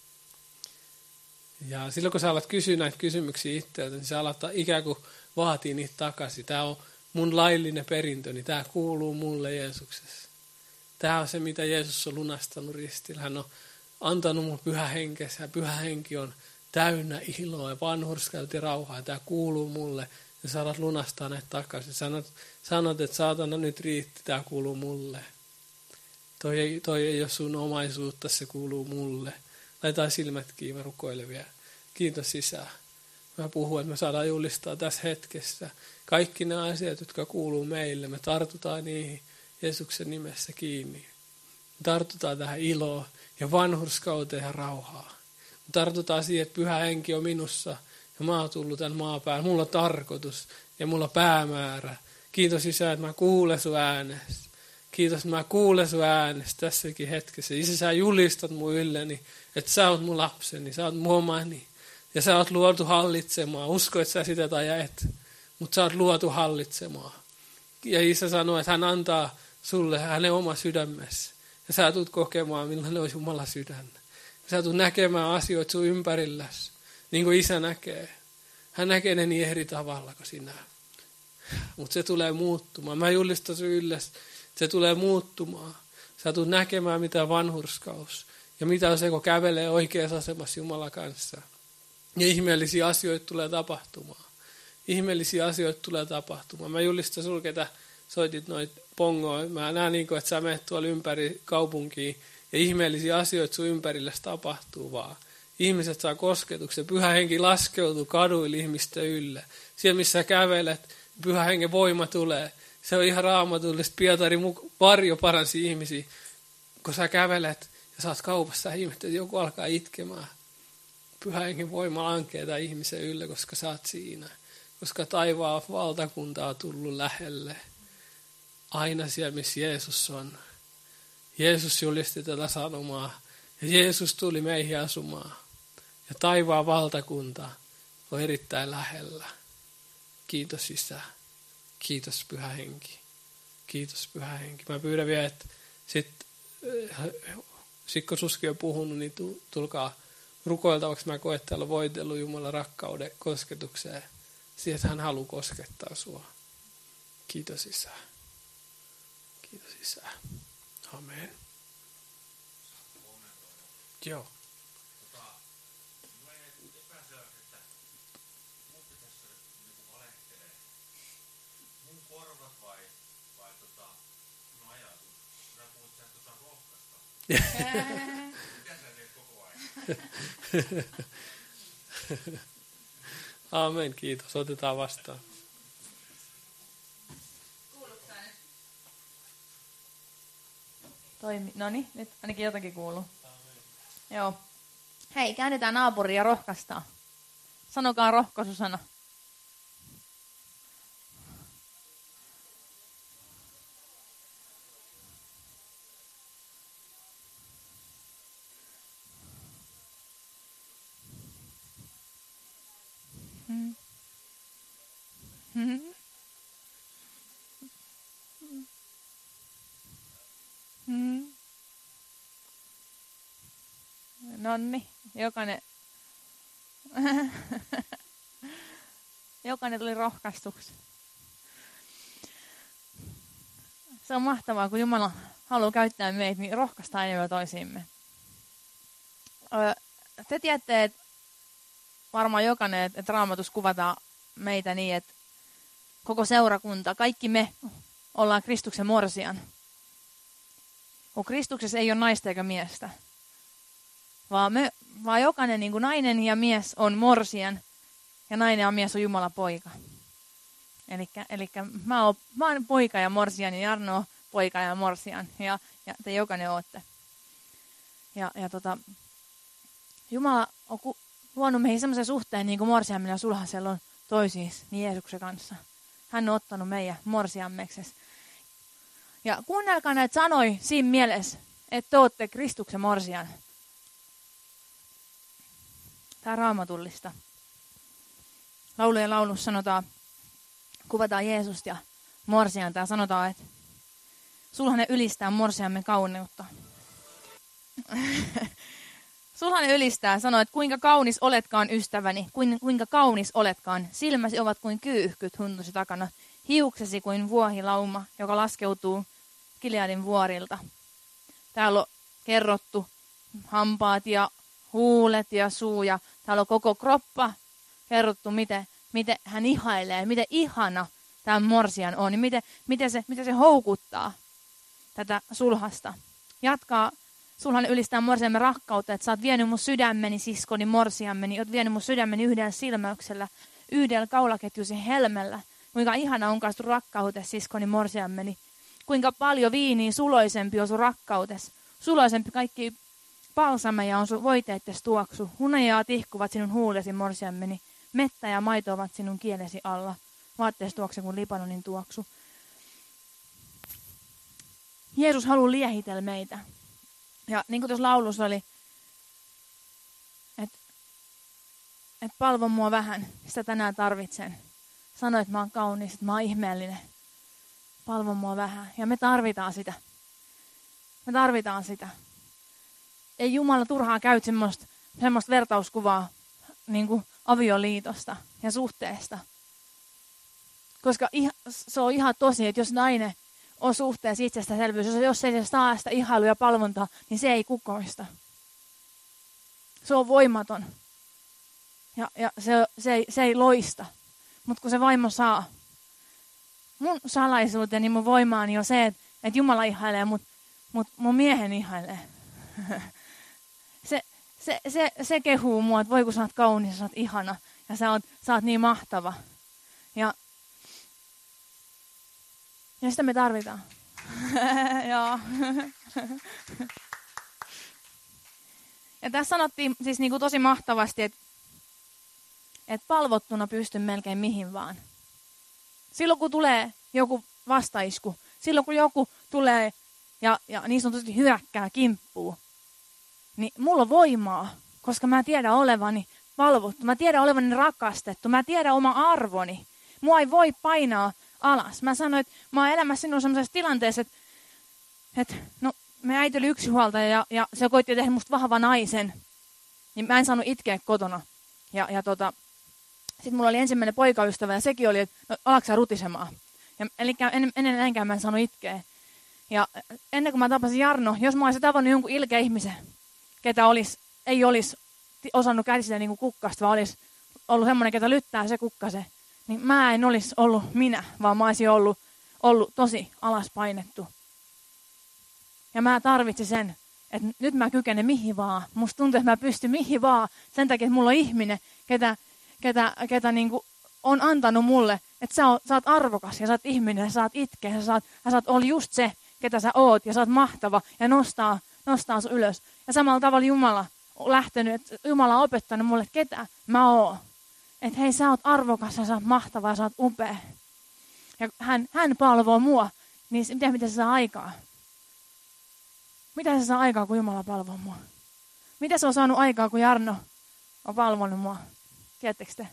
Ja silloin kun sä alat kysyä näitä kysymyksiä itseltä, niin sä alat ikään kuin vaatii niitä takaisin. Tämä on mun laillinen perintö, niin tämä kuuluu mulle Jeesuksessa. Tämä on se, mitä Jeesus on lunastanut ristillä. Hän on antanut mun pyhä henkensä ja pyhä henki on täynnä iloa ja vanhurskautta ja rauhaa. Tämä kuuluu mulle ja sä alat lunastaa näitä takaisin. Sanot, sanot, että saatana nyt riitti, tämä kuuluu mulle. Toi ei, toi ei ole sun omaisuutta, se kuuluu mulle. Laitetaan silmät kiinni, mä rukoilen vielä. Kiitos sisään. Mä puhun, että me saadaan julistaa tässä hetkessä. Kaikki ne asiat, jotka kuuluu meille, me tartutaan niihin Jeesuksen nimessä kiinni. Me tartutaan tähän iloon ja vanhurskauteen ja rauhaan. Me tartutaan siihen, että pyhä henki on minussa ja mä oon tullut tämän maan päälle. Mulla on tarkoitus ja mulla on päämäärä. Kiitos Isä, että mä kuulen sun äänestä. Kiitos, että mä kuulen sun äänestä tässäkin hetkessä. Isä, sä julistat mun ylleni, että sä oot mun lapseni, sä oot mun omani. Ja sä oot luotu hallitsemaan. Usko, että sä sitä tai et, mutta sä oot luotu hallitsemaan. Ja Isä sanoo, että hän antaa sulle hänen oma sydämessä. Ja sä tulet kokemaan, millainen olisi Jumalan sydän. Sä tulet näkemään asioita sun ympärilläsi, niin kuin Isä näkee. Hän näkee ne niin eri tavalla kuin sinä. Mutta se tulee muuttumaan. Mä julistan sun ylläs, se tulee muuttumaan. Sä tulet näkemään, mitä vanhurskaus ja mitä on se, kun kävelee oikeassa asemassa Jumalan kanssa. Ja ihmeellisiä asioita tulee tapahtumaan. Ihmeellisiä asioita tulee tapahtumaan. Mä julistan sulle, ketä soitit noit pongoa. Mä näen niin kuin, että sä menet tuolla ympäri kaupunkiin ja ihmeellisiä asioita sun ympärillä tapahtuu vaan. Ihmiset saa kosketuksen. Pyhä henki laskeutuu kaduille ihmisten ylle. Siellä, missä kävelet, pyhä hengen voima tulee. Se on ihan raamatullista. Pietari varjo paransi ihmisiä. Kun sä kävelet ja saat kaupassa ihmiset, että joku alkaa itkemään. Pyhä hengen voima lankeaa ihmisen ylle, koska sä oot siinä. Koska taivaan valtakunta on tullut lähelle. Aina siellä, missä Jeesus on. Jeesus julisti tätä sanomaa. Ja Jeesus tuli meihin asumaan. Ja taivaan valtakunta on erittäin lähellä. Kiitos Isä. Kiitos Pyhä Henki. Kiitos Pyhä Henki. Mä pyydän vielä, että sit, sit kun Suski on puhunut, niin tulkaa rukoiltavaksi. Mä koen, että täällä on voitellut Jumalan rakkauden kosketukseen. Siihen, että hän haluaa koskettaa sua. Kiitos Isä. Kiitos Isä. Amen. Joo. Tota, mä jäin epäselväksi, että mun pitäisi niinku valehtelee mun korvat vai, vai tota, mun ajatus. Mä puhut sä tota rohkaista. Mitä sä teet koko ajan? Amen, kiitos. Otetaan vastaan. Kuuluuko tää nyt? Toimi. Noniin, nyt ainakin jotakin kuuluu. Joo. Hei, käännetään naapuriin ja rohkaistaan. Sanokaa rohkaisusana. Hmm. Hmm. Hmm. Nonni, jokainen, jokainen tuli rohkaistuksi. Se on mahtavaa, kun Jumala haluaa käyttää meitä, niin rohkaistaan enemmän toisiimme. Te tiedätte, että varmaan jokainen, että Raamatus kuvataan meitä niin, että koko seurakunta, kaikki me ollaan Kristuksen morsian. Kun Kristuksessa ei ole naista eikä miestä. Vaan, me, vaan jokainen niin kuin nainen ja mies on morsian ja nainen ja mies on Jumalan poika. Eli mä, mä oon poika ja morsian ja Jarno on poika ja morsian ja, ja te jokainen ootte. Ja, ja tota, Jumala on ku, luonut meihin semmoisen suhteen niin kuin morsiammilla ja sulhasella on toisiis niin Jeesuksen kanssa. Hän on ottanut meidän morsiammekses. Ja kuunnelkaa näitä sanoi siinä mielessä, että te ootte Kristuksen morsian. Tämä on raamatullista. Laulujen laulussa sanotaan, kuvataan Jeesusta ja morsianta ja sanotaan, että sulhanen ylistää morsiamme kauneutta. Sulhanen ylistää ja sanoo, että kuinka kaunis oletkaan ystäväni, kuinka kaunis oletkaan. Silmäsi ovat kuin kyyhkyt huntusi takana, hiuksesi kuin vuohilauma, joka laskeutuu Gileadin vuorilta. Täällä on kerrottu hampaat ja huulet ja suu ja täällä on koko kroppa kerrottu, miten, miten hän ihailee, miten ihana tämä morsian on, niin miten, miten, se, miten se houkuttaa tätä sulhasta. Jatkaa, sulhanen ylistää morsiamme rakkautta, että sä oot vienyt mun sydämeni, siskoni morsiammeni, oot vienyt mun sydämeni yhdellä silmäyksellä, yhdellä kaulaketjusi helmellä. Kuinka ihana onkaan sun rakkautes, siskoni morsiammeni. Kuinka paljon viiniä suloisempi on sun rakkautes. Suloisempi kaikki palsameja on sun voiteettes tuoksu. Hunajaa tihkuvat sinun huulesi, morsiammeni. Mettä ja maito ovat sinun kielesi alla. Vaattees tuokse kuin Libanonin tuoksu. Jeesus haluaa liehitellä meitä. Ja niin kuin tuossa laulussa oli, että et palvo mua vähän, sitä tänään tarvitsen. Sano, että mä oon kaunis, että mä oon ihmeellinen. Palvo mua vähän. Ja me tarvitaan sitä. Me tarvitaan sitä. ei Jumala turhaan käyt semmoista, semmoista vertauskuvaa niin kuin avioliitosta ja suhteesta. Koska se on ihan tosi, että jos nainen on suhteessa itsestäselvyys, jos ei se saa sitä ihailua ja palvontaa, niin se ei kukoista. Se on voimaton. Ja, ja se, se, ei, se ei loista. Mutta kun se vaimo saa, mun salaisuuteni, mun voimaani on se, että, että Jumala ihailee, mutta mut mun miehen ihailee. se, se, se, se kehuu mua, että voi kun sä oot kaunis, sä oot ihana ja sä oot, sä oot niin mahtava. Ja, ja sitä me tarvitaan. Joo. Ja tässä sanottiin siis niin kuin tosi mahtavasti, että, että palvottuna pystyn melkein mihin vaan. Silloin kun tulee joku vastaisku, silloin kun joku tulee ja, ja niin sanotusti hyökkää kimppuu, niin mulla on voimaa, koska mä tiedän olevani valvottu, mä tiedän olevani rakastettu, mä tiedän oma arvoni. Mua ei voi painaa alas. Mä sanoin, että mä oon elämässä sinun sellaisessa tilanteessa, että, että no, me äiti oli yksinhuoltaja ja, ja se koitti tehdä musta vahva naisen. Niin mä en saanut itkeä kotona. Ja, ja tota, sitten mulla oli ensimmäinen poikaystävä ja sekin oli, että no, alatko sä rutisemaan? Ja, eli en, ennen näinkään mä en saanut itkeä. Ja ennen kuin mä tapasin Jarno, jos mä olisin tavannut jonkun ilkeä ihmisen, ketä olisi, ei olisi osannut käsitellä niin kuin kukkasta, vaan olisi ollut semmoinen, ketä lyttää se kukkase, niin mä en olisi ollut minä, vaan mä olisin ollut, ollut tosi alaspainettu. Ja mä tarvitsin sen, että nyt mä kykenen mihin vaan. Musta tuntuu, että mä pystyn mihin vaan. Sen takia, että mulla on ihminen, ketä, ketä, ketä niin kuin on antanut mulle, että sä oot, sä oot arvokas ja sä oot ihminen ja sä oot itkeä ja sä oot, ja sä oot ollut just se, ketä sä oot ja sä oot mahtava ja nostaa, nostaa sun ylös. Ja samalla tavalla Jumala on lähtenyt, että Jumala on opettanut mulle, että ketä mä oon. Että hei, sä oot arvokas ja sä oot mahtava ja sä oot upea. Ja hän, hän palvoo mua, niin tiedä, mitä se saa aikaa. Mitä se saa aikaa, kun Jumala palvoo mua? Mitä se on saanut aikaa, kun Jarno on palvonut mua? Tiedättekö te?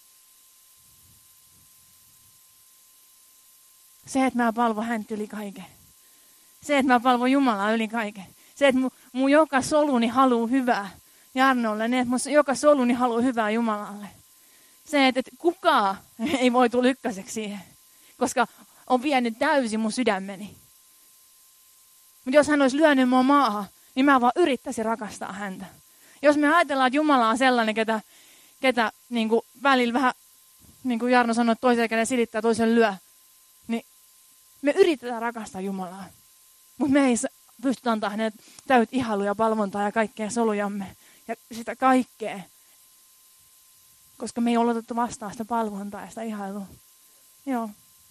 Se, että mä palvon häntä yli kaiken. Se, että mä palvon Jumalaa yli kaiken. Se, että mun, mun joka soluni haluaa hyvää Jarnolle. Ne, että mun joka soluni haluaa hyvää Jumalalle. Se, että, että kukaan ei voi tulla ykköseksi siihen. Koska on vienyt täysin mun sydämeni. Mutta jos hän olisi lyönyt mua maahan, niin mä vaan yrittäisin rakastaa häntä. Jos me ajatellaan, että Jumala on sellainen, ketä, ketä niin kuin välillä vähän, niin kuin Jarno sanoi, että toisella kädellä silittää, toisella lyö, niin me yritetään rakastaa Jumalaa. Mutta me ei pystytä antaa hänet täyt ihailuja, palvontaa ja kaikkea solujamme ja sitä kaikkea. Koska me ei ole otettu vastaan sitä palvontaa ja sitä ihailua. Joo.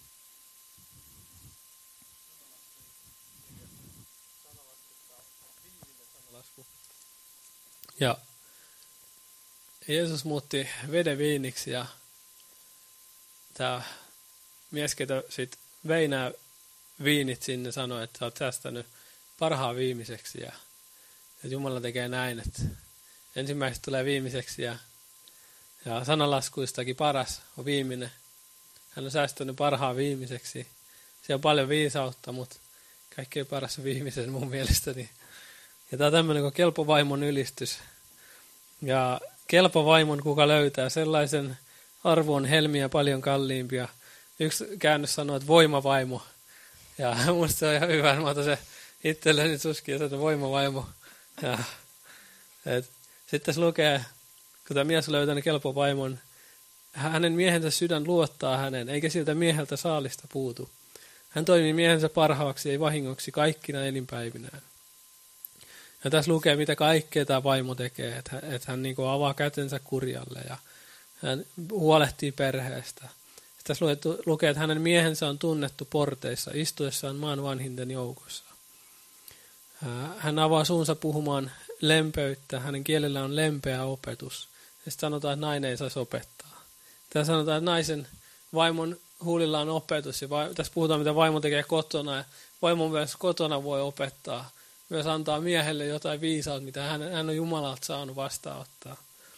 Ja Jeesus muutti veden viiniksi ja tämä mies, ketä sitten vei nämä viinit sinne, sanoi, että sä oot säästänyt parhaan viimeiseksi. Ja, ja Jumala tekee näin, että ensimmäisestä tulee viimeiseksi ja, ja sananlaskuistakin paras on viimeinen. Hän on säästänyt parhaan viimeiseksi. Se on paljon viisautta, mutta kaikkein paras on viimeisen mun mielestäni. Ja tämä on tämmöinen kuin kelpo vaimon ylistys. Ja kelpo vaimon, kuka löytää sellaisen arvon helmiä paljon kalliimpia. Yksi käännös sanoo, että voimavaimo. Ja musta se on ihan hyvä. Mä otan se itselleni suskin ja sanon voimavaimo. Ja, et, sitten tässä lukee, kun tämä mies on löytänyt kelpo vaimon, hänen miehensä sydän luottaa hänen, eikä siltä mieheltä saalista puutu. Hän toimii miehensä parhaaksi, ei vahingoksi kaikkina elinpäivinään. Ja tässä lukee, mitä kaikkea tämä vaimo tekee, että, että hän niin kuin avaa kätensä kurjalle ja hän huolehtii perheestä. Tässä lukee, että hänen miehensä on tunnettu porteissa, istuessaan maan vanhinten joukossa. Hän avaa suunsa puhumaan lempeyttä, hänen kielellä on lempeä opetus. Ja sitten sanotaan, että nainen ei saisi opettaa. Tässä sanotaan, että naisen vaimon huulilla on opetus. Ja va- tässä puhutaan, mitä vaimo tekee kotona. Ja vaimo myös kotona voi opettaa. Myös antaa miehelle jotain viisautta, mitä hän, hän on Jumalalta saanut vastaanottaa.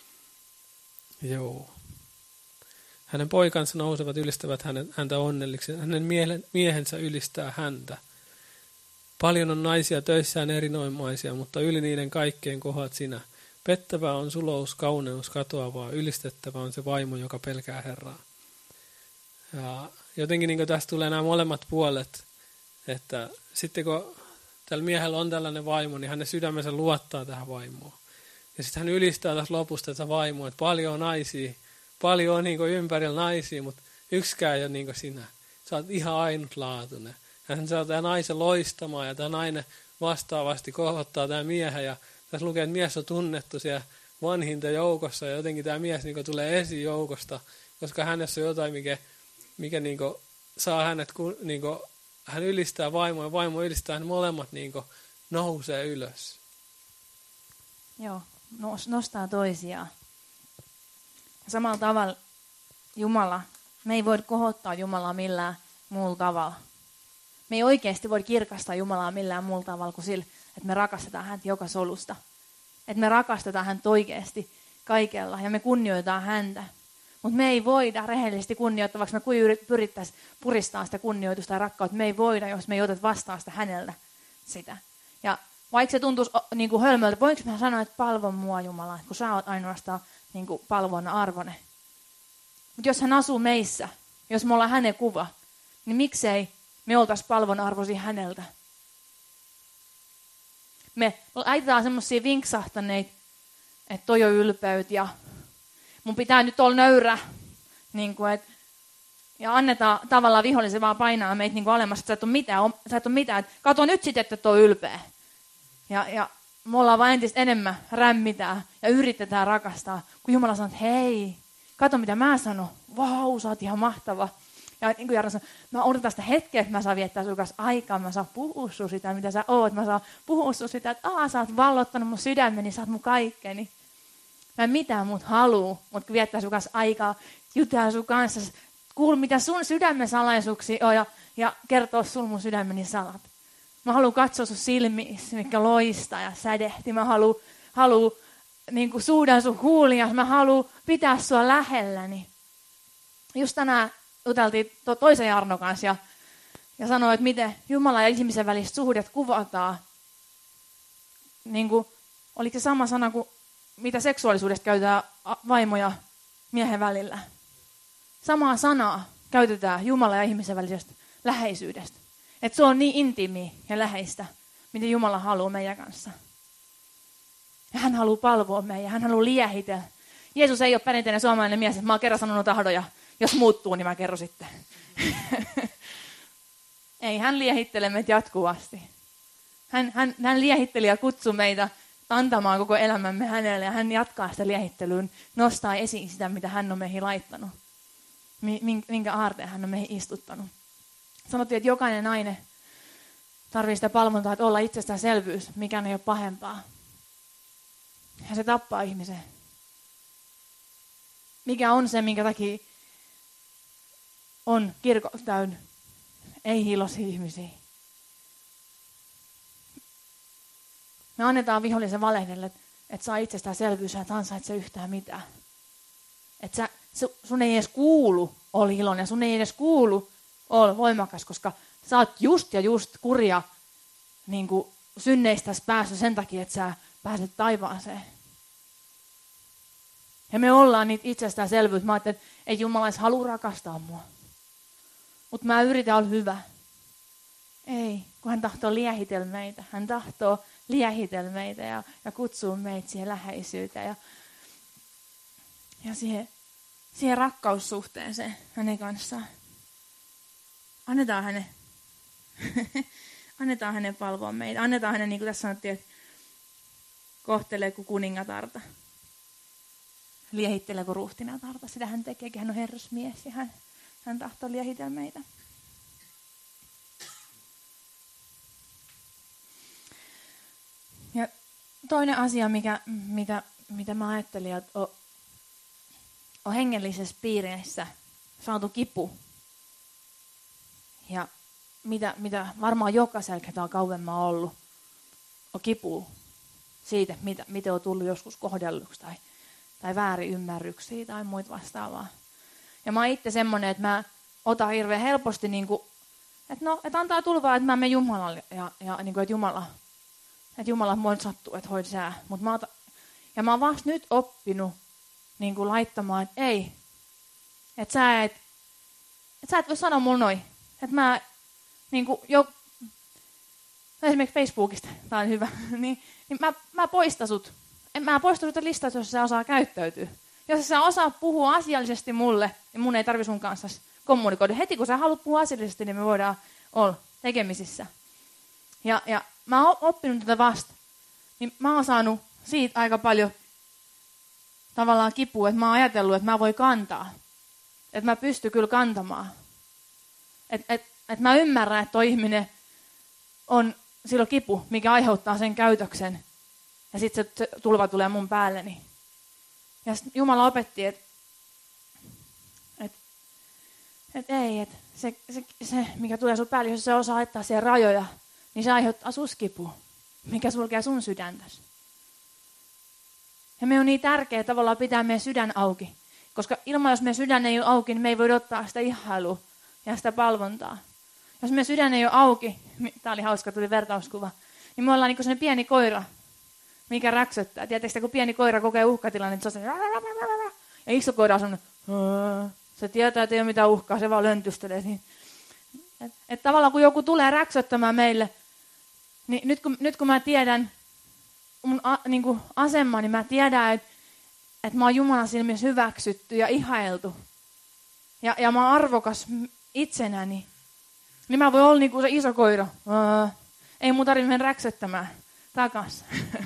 Joo. Hänen poikansa nousevat, ylistävät hänen, häntä onnelliksi. Hänen miehen, miehensä ylistää häntä. Paljon on naisia töissään erinomaisia, mutta yli niiden kaikkeen kohat sinä. Pettävä on sulous, kauneus, katoavaa, ylistettävä on se vaimo, joka pelkää Herraa. Ja jotenkin niin tästä tulee nämä molemmat puolet, että sitten kun tällä miehellä on tällainen vaimo, niin hänen sydämensä luottaa tähän vaimoon. Ja sitten hän ylistää tässä lopusta tätä vaimoa, että paljon on naisia, paljon on niin ympärillä naisia, mutta yksikään ei ole niin sinä. Sä oot ihan ainutlaatuinen. Ja hän saa tämän naisen loistamaan ja tämä nainen vastaavasti kohottaa tämän miehen. Ja tässä lukee, että mies on tunnettu siellä vanhinta joukossa ja jotenkin tämä mies niin tulee esiin joukosta, koska hänessä on jotain, mikä, mikä niin saa hänet, kun niin hän ylistää vaimoa ja vaimo ylistää, hän molemmat niin nousee ylös. Joo, nostaa toisiaan. Samalla tavalla Jumala, me ei voi kohottaa Jumalaa millään muulla tavalla. Me ei oikeasti voi kirkastaa Jumalaa millään muulla tavalla kuin sillä, että me rakastetaan häntä joka solusta. Että me rakastetaan häntä oikeasti kaikella ja me kunnioitetaan häntä. Mutta me ei voida rehellisesti kunnioittaa, vaikka me pyrittäisiin puristaa sitä kunnioitusta ja rakkautta. Me ei voida, jos me ei oteta vastaan sitä häneltä sitä. Ja vaikka se tuntuisi niin kuin hölmöltä, voinko mä sanoa, että palvo mua Jumala, kun sä oot ainoastaan niin kuin palvonna arvoinen. Mutta jos hän asuu meissä, jos me ollaan hänen kuva, niin miksei me oltaisiin palvon arvoisia häneltä. Me laitetaan semmoisia vinksahtaneita, että toi on ylpeyt ja mun pitää nyt olla nöyrä. Niin kuin, et, ja annetaan tavallaan vihollisen vaan painaa meitä niin kuin alemmas, että sä et ole mitään. Sä et ole mitään. Et kato nyt sitten, että toi on ylpeä. Ja, ja me ollaan vaan entistä enemmän rämmitään ja yritetään rakastaa. Kun Jumala sanoo, että hei, kato mitä mä sanon. Vau, sä oot ihan mahtava. Ja niin kuin Jarno sanoi, mä odotan sitä hetkeä, että mä saan viettää sun kanssa aikaa, mä saan puhua sun sitä, mitä sä oot. Mä saan puhua sun sitä, että aah, sä oot vallottanut mun sydämeni, sä oot mun kaikkeni. Mä en mitään muut haluu, mutta viettää sun kanssa aikaa, jutella sun kanssa, kuulu mitä sun sydämen salaisuuksia on ja, ja kertoo sun mun sydämeni salat. Mä haluan katsoa sun silmissä, mikä loistaa ja sädehti. Mä haluan, haluan niin kuin suudan sun huulia, mä haluan pitää sua lähelläni. Just tänään juteltiin to, toisen Jarno kanssa ja, ja sanoi, että miten Jumala ja ihmisen välistä suhdet kuvataan. Niin kuin, oliko se sama sana kuin mitä seksuaalisuudesta käytetään vaimo ja miehen välillä. Samaa sanaa käytetään Jumala ja ihmisen välisestä läheisyydestä. Että se on niin intiimiä ja läheistä, mitä Jumala haluaa meidän kanssa. Ja hän haluaa palvoa meitä, hän haluaa liehitellä. Jeesus ei ole perinteinen suomalainen mies, että mä oon kerran sanonut tahdon ja jos muuttuu, niin mä kerron sitten. Ei, hän liehittelee meitä jatkuvasti. Hän, hän, hän liehitteli ja kutsui meitä antamaan koko elämämme hänelle ja hän jatkaa sitä liehittelyyn, nostaa esiin sitä, mitä hän on meihin laittanut. Minkä aarteen hän on meihin istuttanut. Sanottiin, että jokainen nainen tarvitsee sitä palvontaa, että olla itsestäänselvyys, mikä ei ole pahempaa. Ja se tappaa ihmisen. Mikä on se, minkä takia on kirkot täynnä ei-hiiloisia ihmisiä. Me annetaan vihollisen valehdelle, että saa itsestäänselvyys ja et ansaitse yhtään mitään. Että sun ei edes kuulu olla iloinen, sun ei edes kuulu olla voimakas, koska sä oot just ja just kurja niin kuin synneistäsi päässä sen takia, että sä pääset taivaaseen. Ja me ollaan niitä itsestäänselvyyttä. Mä ajattelin, että ei Jumala edes halua rakastaa mua. Mutta mä yritän olla hyvä. Ei, kun hän tahtoo liehitellä meitä. Hän tahtoo liehitellä meitä ja, ja kutsuu meitä siihen läheisyyteen ja, ja siihen, siihen rakkaussuhteeseen hänen kanssaan. Annetaan hänen, annetaan hänen palvoa meitä. Annetaan hänen, niin kuin tässä sanottiin, että kohtelee kuin kuningatarta. Liehittelee kuin ruhtinatarta. Sitä hän tekeekin. Hän on herrasmies ja hän, hän tahtoo liehitellä meitä. Ja toinen asia, mikä, mitä, mitä mä ajattelin, että on, on hengellisessä piireissä saatu kipu. Ja mitä, mitä varmaan jokaisella, ketä on kauemmin ollut, on kipu siitä, mitä, miten on tullut joskus kohdelluksi tai, tai väärin ymmärryksiä tai muita vastaavaa. Ja mä oon itse semmoinen, että mä otan hirveän helposti niin kuin että no, että antaa tulvaa, että mä menen Jumalalle ja, ja niin kuin, että Jumala, että Jumala mua nyt sattuu, että hoidi sää. Mut mä otan, ja mä oon vasta nyt oppinut niin kuin laittamaan, että ei, että sä et, että sä et voi sanoa mulle noin. Että mä niin kuin jo, esimerkiksi Facebookista, tää on hyvä, niin, niin mä, mä poistan sut. En mä poista sut listasta, jos sä osaa käyttäytyä. Jos sä osaa puhua asiallisesti mulle, niin mun ei tarvi sun kanssa kommunikoida. Heti kun sä haluat puhua asiallisesti, niin me voidaan olla tekemisissä. Ja, ja mä oon oppinut tätä vasta. Niin mä oon saanut siitä aika paljon tavallaan kipua, että mä oon ajatellut, että mä voin kantaa. Että mä pystyn kyllä kantamaan. Että et, et mä ymmärrän, että toi ihminen on silloin kipu, mikä aiheuttaa sen käytöksen. Ja sitten se, se tulva tulee mun päälleni. Ja sit Jumala opetti, että et, et ei, että se, se, se, mikä tulee sun päälle, jos se osaa laittaa siihen rajoja, niin se aiheuttaa sus kipua, mikä sulkee sun sydäntäsi. Ja me on niin tärkeää tavallaan pitää meidän sydän auki. Koska ilman, jos meidän sydän ei ole auki, niin me ei voida ottaa sitä ihailua ja sitä palvontaa. Jos meidän sydän ei ole auki, tää oli hauska, tuli vertauskuva, niin me ollaan niin kuin sellainen pieni koira, mikä räksöttää. Tiedättekö, kun pieni koira kokee uhkatilan, niin se on sellainen, ja iso koira on sellainen, se tietää, että ei ole mitään uhkaa, se vaan löntystelee. Että et tavallaan kun joku tulee räksöttämään meille, niin nyt kun, nyt kun mä tiedän mun a, niin kuin asemaa, niin mä tiedän, että et mä oon Jumalan silmissä hyväksytty ja ihailtu. Ja, ja mä oon arvokas itsenäni. Niin mä voin olla niin kuin se iso koira. Ei mun tarvitse mennä räksöttämään takas.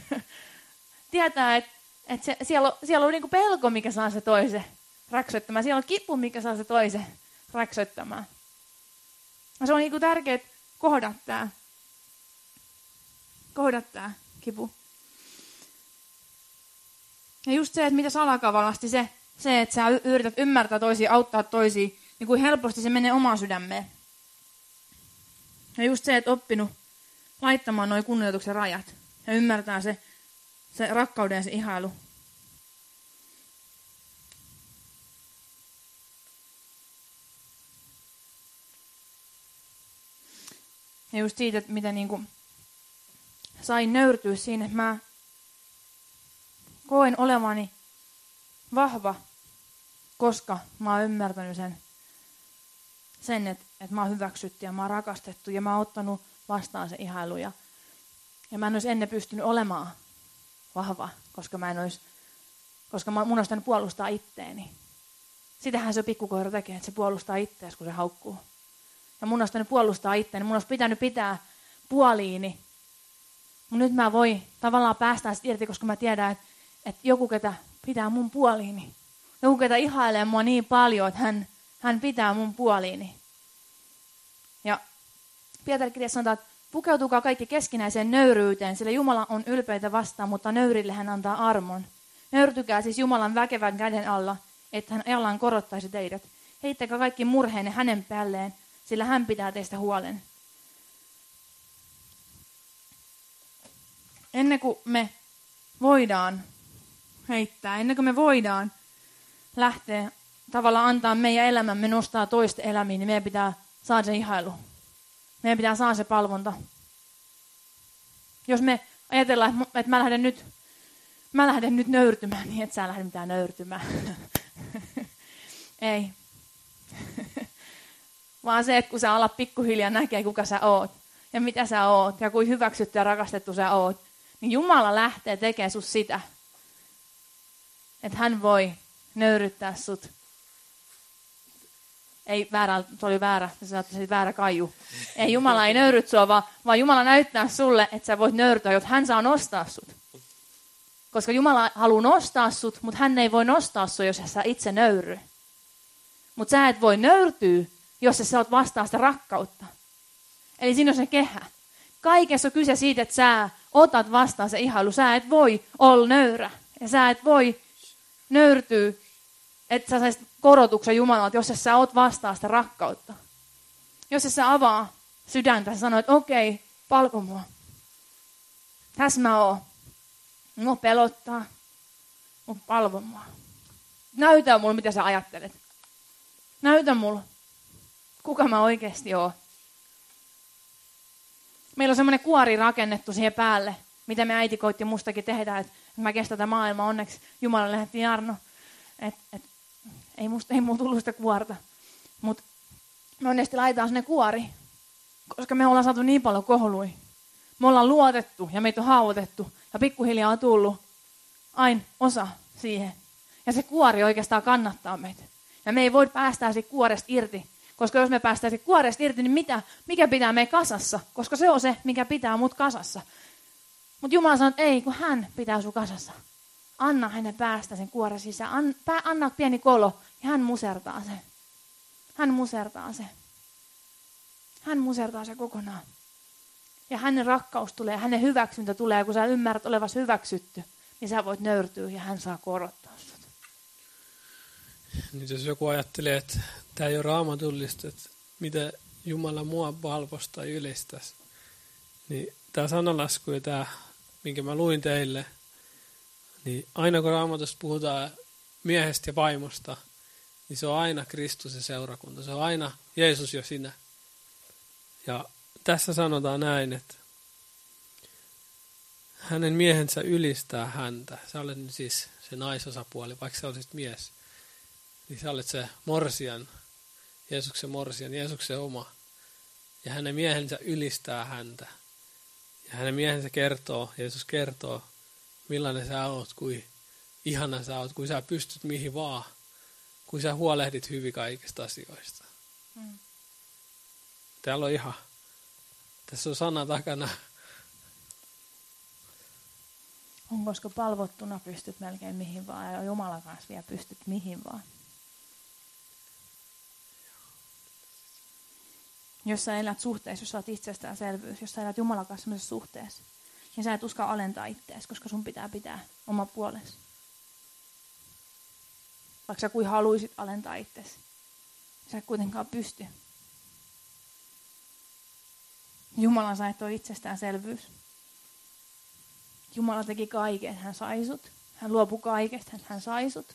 Tietää, että et siellä on, siellä on niinku pelko, mikä saa se toisen räksöttämään. Siellä on kipu, mikä saa se toisen räksöttämään. Ja se on niinku tärkeää kohdata tämä. Kohdata tämä kipu. Ja just se, että mitä salakavalasti se, se, että sä yrität ymmärtää toisia, auttaa toisia, niin kuin helposti se menee omaan sydämeen. Ja just se, että oppinut laittamaan nuo kunnioituksen rajat ja ymmärtää se, se rakkauden ja se ihailu. Ja just siitä, että mitä niinku sain nöyrtyä siinä, että mä koen olevani vahva, koska mä oon ymmärtänyt sen, sen että, että mä oon hyväksytty ja mä oon rakastettu ja mä oon ottanut vastaan se ihailu. Ja, ja mä en olisi ennen pystynyt olemaan vahva, koska mä en olisi, koska mä, mun olisi tänne puolustaa itteeni. Sitähän se pikkukoira tekee, että se puolustaa itteensä, kun se haukkuu. Ja mun olisi tänne puolustaa itteeni, mun olisi pitänyt pitää puoliini. Mutta nyt mä voin tavallaan päästää sitä irti, koska mä tiedän, että, että joku, ketä pitää mun puoliini. Joku, ketä ihailee mua niin paljon, että hän, hän pitää mun puoliini. Ja Pietarin kirjassa sanotaan, että pukeutukaa kaikki keskinäiseen nöyryyteen, sillä Jumala on ylpeitä vastaan, mutta nöyrille hän antaa armon. Nöyrtykää siis Jumalan väkevän käden alla, että hän ajallaan korottaisi teidät. Heittäkää kaikki murheenne hänen päälleen, sillä hän pitää teistä huolen. Ennen kuin me voidaan heittää, ennen kuin me voidaan lähteä tavallaan antaa meidän elämämme nostaa toisten elämiin, niin meidän pitää saada se ihailu. Meidän pitää saada se palvonta. Jos me ajatellaan, että mä lähden nyt, mä lähden nyt nöyrtymään, niin et sä lähde mitään nöyrtymään. Ei. Vaan se, että kun sä alat pikkuhiljaa näkee, kuka sä oot ja mitä sä oot ja kuin hyväksytty ja rakastettu sä oot, niin Jumala lähtee tekemään sus sitä, että hän voi nöyryttää sut. Ei väärä, se oli väärä, se oli väärä kaiju. Ei, Jumala ei nöyryt sua, vaan, vaan Jumala näyttää sulle, että sä voit nöyrtyä, jotta hän saa nostaa sut. Koska Jumala haluaa nostaa sut, mutta hän ei voi nostaa sua, jos sä itse nöyry. Mutta sä et voi nöyrtyä, jos sä oot vastaan sitä rakkautta. Eli siinä on se kehä. Kaikessa on kyse siitä, että sä otat vastaan se ihailu. Sä et voi olla nöyrä. Ja sä et voi nöyrtyä, että sä saisit korotuksen Jumalalta, jos sä oot vastaan sitä rakkautta. Jos sä avaa sydäntä ja sanoo, että okei, okay, palvo mua. Tässä mä oon. Mua pelottaa. Mua palvo mua. Näytä mulle, mitä sä ajattelet. Näytä mulle, kuka mä oikeasti oon. Meillä on semmoinen kuori rakennettu siihen päälle, mitä me äiti koitti mustakin tehdä, että mä kestän tätä maailmaa. Onneksi Jumala lähetti Jarno. Et, et, ei, musta, ei muu tullut sitä kuorta. Mutta me onneksi laitetaan sinne kuori, koska me ollaan saatu niin paljon kohlui. Me ollaan luotettu ja meitä on haavoitettu ja pikkuhiljaa on tullut aina osa siihen. Ja se kuori oikeastaan kannattaa meitä. Ja me ei voi päästää siitä kuoresta irti. Koska jos me päästään siitä kuoresta irti, niin mitä, mikä pitää meitä kasassa? Koska se on se, mikä pitää mut kasassa. Mutta Jumala sanoo, että ei, kun hän pitää sun kasassa. Anna hänen päästä sen kuoren sisään. An, pää, anna pieni kolo ja hän musertaa sen. Hän musertaa sen. Hän musertaa sen kokonaan. Ja hänen rakkaus tulee, hänen hyväksyntä tulee, kun sä ymmärrät olevas hyväksytty, niin sä voit nöyrtyä ja hän saa korottaa sut. Nyt jos joku ajattelee, että tämä ei ole raamatullista, että mitä Jumala mua palvosi tai ylistäisi, niin tämä sanalasku ja tämä, minkä mä luin teille, niin aina kun Raamatusta puhutaan miehestä ja vaimosta, niin se on aina Kristus ja seurakunta. Se on aina Jeesus ja sinä. Ja tässä sanotaan näin, että hänen miehensä ylistää häntä. Sä olet siis se naisosapuoli, vaikka sä olisit mies. Niin sä olet se morsian, Jeesuksen morsian, Jeesuksen oma. Ja hänen miehensä ylistää häntä. Ja hänen miehensä kertoo, Jeesus kertoo, millainen sä oot, kuin ihana sä oot, kuin sä pystyt mihin vaan. Kuin sä huolehdit hyvin kaikista asioista. Mm. Täällä on ihan, tässä on sana takana. On, koska palvottuna pystyt melkein mihin vaan, ja Jumalan kanssa vielä pystyt mihin vaan. Jos sä elät suhteessa, jos sä oot itsestäänselvyys, jos sä elät Jumalan kanssa sellaisessa suhteessa, niin sä et uskalla alentaa itseäsi, koska sun pitää pitää oma puolesi. Vaikka sä kuin haluisit alentaa itseäsi, sä et kuitenkaan pysty. Jumala sai tuo itsestäänselvyys. Jumala teki kaiken, hän sai sut. Hän luopui kaikesta, hän sai sut.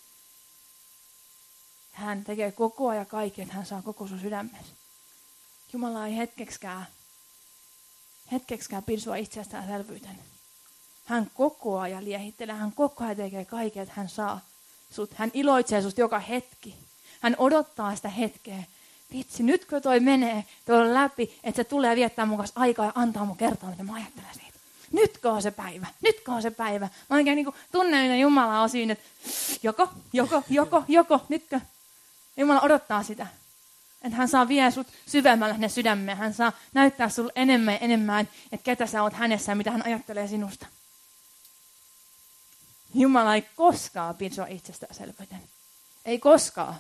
Hän tekee koko ajan kaiken, että hän saa koko sun sydämessä. Jumala ei hetkeksikään, hetkeksikään pidä sua itsestäänselvyyten. Hän koko ajan liehittelee, hän koko ajan tekee kaiken, että hän saa sut. Hän iloitsee susta joka hetki. Hän odottaa sitä hetkeä. Vitsi, nytkö toi menee tuolla läpi, että se tulee viettää mun kanssa aikaa ja antaa mun kertoa, mitä mä ajattelen siitä. Nytkö on se päivä? Nytkö on se päivä? Mä oikein niin tunnen Jumalaa osin, että joko, joko, joko, joko, nytkö? Jumala odottaa sitä. Että hän saa vie sut syvemmälle hänen sydämeen. Hän saa näyttää sulle enemmän ja enemmän, että ketä sä oot hänessä ja mitä hän ajattelee sinusta. Jumala ei koskaan pidä sua itsestäänselvyyten. Ei koskaan.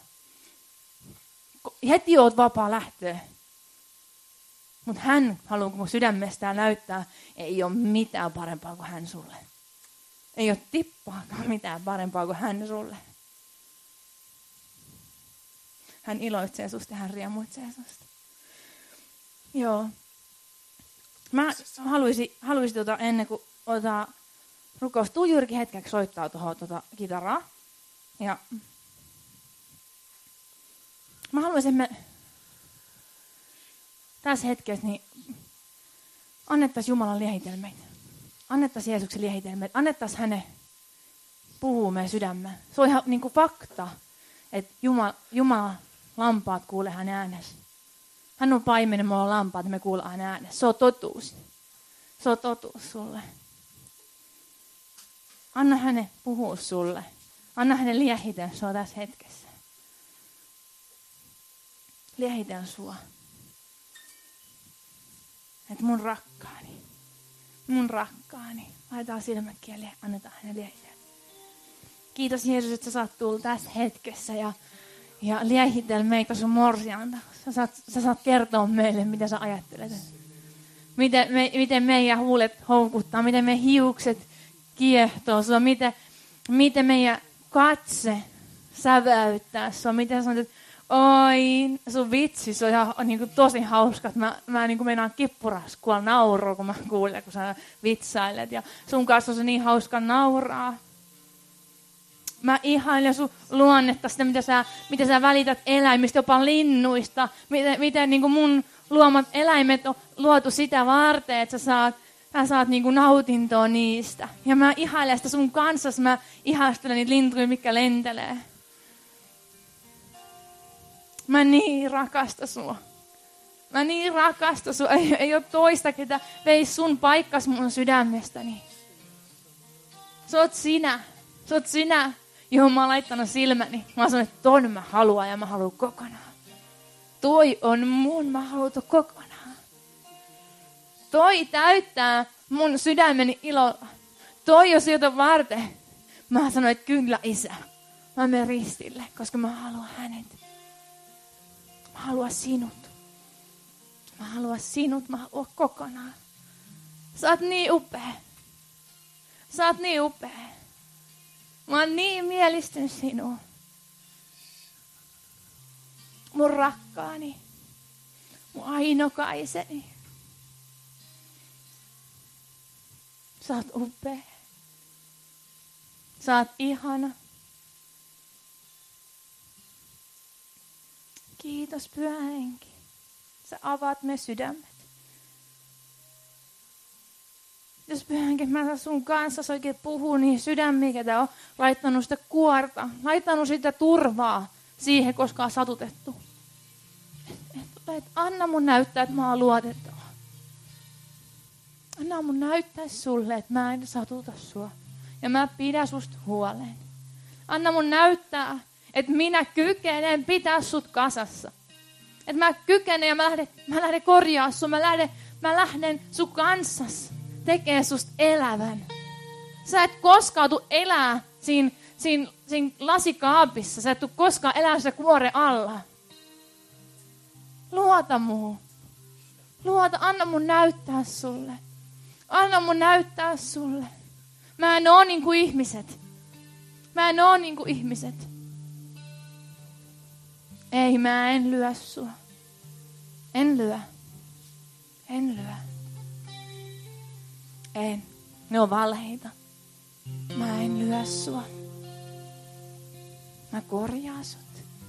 Heti oot vapaa lähteä. Mutta hän haluaa mun sydämestään näyttää, ei ole mitään parempaa kuin hän sulle. Ei ole tippaakaan mitään parempaa kuin hän sulle. Hän iloitsee susta ja hän riemuitsee susta. Joo. Mä haluaisin, haluaisin tuota, ennen kuin otetaan rukous, tuu Jyrki hetkeksi soittaa tuohon tuota kitaraa. Ja mä haluaisin, me tässä hetkessä niin annettaisiin Jumalan liehitelmeitä. Annettaisiin Jeesuksen liehitelmeitä. Annettaisiin hänen puhua meidän sydämeen. Se on ihan niin kuin fakta, että Jumala, Jumala lampaat kuulee hänen äänessä. Hän on paimen, me ollaan lampaat, me kuullaan hänen äänessä. Se on totuus. Se on totuus sulle. Anna hänen puhua sulle. Anna hänen liehitellä sua tässä hetkessä. Liehitellä sua. Että mun rakkaani, mun rakkaani, laitetaan silmät kieliin, annetaan hänen liehitellä. Kiitos Jeesus, että sä saat tulla tässä hetkessä ja, ja liehitellä meitä sun morsianta. Sä saat, sä saat kertoa meille, mitä sä ajattelet. Miten, me, miten meidän huulet houkuttaa, miten meidän hiukset kiehtoo sua, miten, miten meidän katse säväyttää sua, miten sanot, että oi, sun vitsi, se on ihan niin kuin, tosi hauska. Mä, mä niin kuin meinaan kippuras kuolla naurua, kun mä kuulen, kun sä vitsailet. Ja sun kanssa on se niin hauska nauraa. Mä ihailen sun luonnetta, sitä, mitä sä, mitä sä välität eläimistä, jopa linnuista. Miten, miten niin kuin mun luomat eläimet on luotu sitä varten, että sä saat, sä saat niinku nautintoa niistä. Ja mä ihailen sitä sun kanssas, mä ihastelen niitä lintuja, mitkä lentelee. Mä niin rakastan sua. Mä niin rakastan sua. Ei, ei ole toista, ketä veisi sun paikkas mun sydämestäni. Sä oot sinä. Sä oot sinä, johon mä oon laittanut silmäni. Mä sanon, että ton mä haluan ja mä haluan kokonaan. Toi on mun, mä haluan kokonaan. Toi täyttää mun sydämeni ilolla. Toi on sieltä varten. Mä sanoin, että kyllä isä. Mä menen ristille, koska mä haluan hänet. Mä haluan sinut. Mä haluan sinut, mä haluan kokonaan. Sä oot niin upea. Sä oot niin upea. Mä oon niin mielistynyt sinua. Mun rakkaani. Mun ainokaiseni. Sä oot upea. Sä oot ihana. Kiitos Pyhä Henki. Sä avaat me sydämet. Jos Pyhä Henki, mä sun kanssa oikein puhuu niin sydämiä, ketä on laittanut sitä kuorta, laittanut sitä turvaa siihen, koska on satutettu. Et, et, et, anna mun näyttää, että mä oon luotettava. Anna mun näyttää sulle, että mä en satuta sua. Ja mä pidän susta huolen. Anna mun näyttää, että minä kykenen pitää sut kasassa. Että mä kykenen ja mä lähden, mä lähden korjaa sua. Mä lähden, mä lähden sun kanssas tekee susta elävän. Sä et koskaan tuu elää siinä, siinä, siinä lasikaapissa. Sä et tuu koskaan elää sitä kuoren alla. Luota muu. Luota, anna mun näyttää sulle. Anna mun näyttää sulle. Mä en oo niin kuin ihmiset. Mä en oo niin kuin ihmiset. Ei, mä en lyö sua. En lyö. En lyö. En. Ne on valheita. Mä en lyö sua. Mä korjaan sut.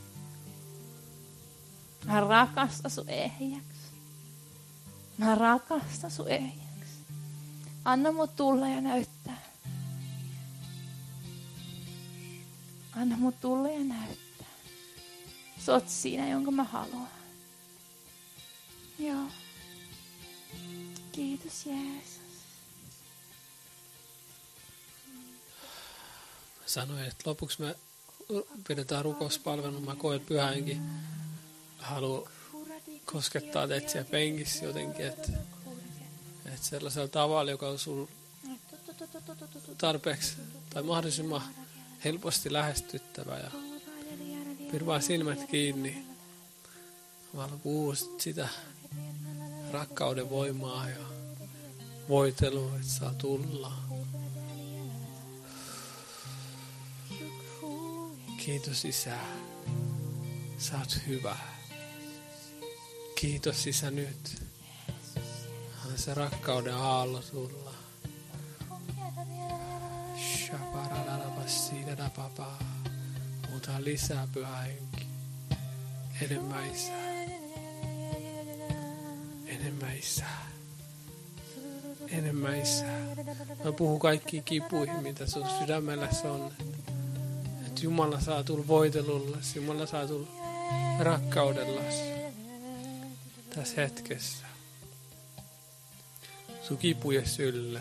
Mä rakastan sun ehjäksi. Mä rakastan sun ehjäksi. Anna mut tulla ja näyttää. Anna mut tulla ja näyttää. Sä oot siinä, jonka mä haluan. Joo. Kiitos Jeesus. Sanoin, että lopuksi me pidetään rukouspalvelun. Mä koen, että Pyhä Henki haluaa koskettaa teitä siellä penkissä jotenkin, että, että sellaisella tavalla, joka on sulla tarpeeksi tai mahdollisimman helposti lähestyttävä. Ja pidä vaan silmät kiinni. Mä puhuu sitä rakkauden voimaa ja voitelua, että saa tulla. Kiitos Isä. Sä oot hyvä. Kiitos Isä nyt. Anna se rakkauden aallo tulla. Muuta lisää Pyhä Henki. Enemmän Isä. Enemmän Isä. Enemmän Isä. Mä puhun kaikkiin kipuihin, mitä sun sydämelläsi on. Että Jumala saa tulla voitelullas. Jumala saa tulla rakkaudellas. Tässä hetkessä. Sun kipuja sylle.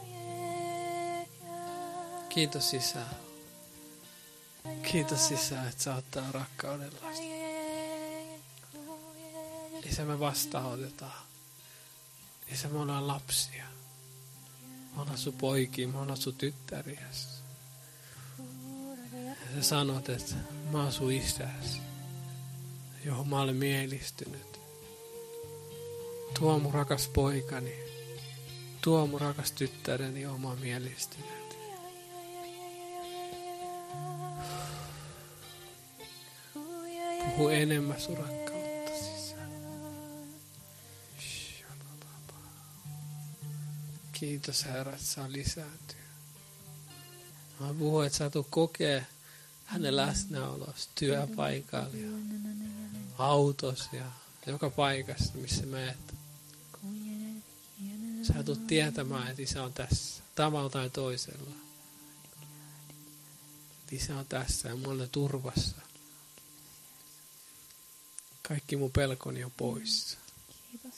Kiitos Isä. Kiitos Isä, että sä oot tää rakkaudellas. Isä, me vastaanotetaan. Isä, me ollaan lapsia. Me ollaan sun poikia, me ollaan sun tyttäriäs. Ja sä sanot, että mä oon sun isäs, johon mä olen mielistynyt. Tuo mun rakas poikani, tuo mun rakas tyttäreni, johon mä oon mielistynyt. Puhu enemmän sun rakkautta sisään. Kiitos Herra, että saa lisääntyä. Mä puhun, että sä tulet kokea hänen läsnäolossa työpaikalla ja autossa ja joka paikassa, missä menet. Sä tulet tietämään, että Isä on tässä, tavalla tai toisella. Isä on tässä ja mulla on turvassa. Kaikki mun pelkoni on poissa. Kiitos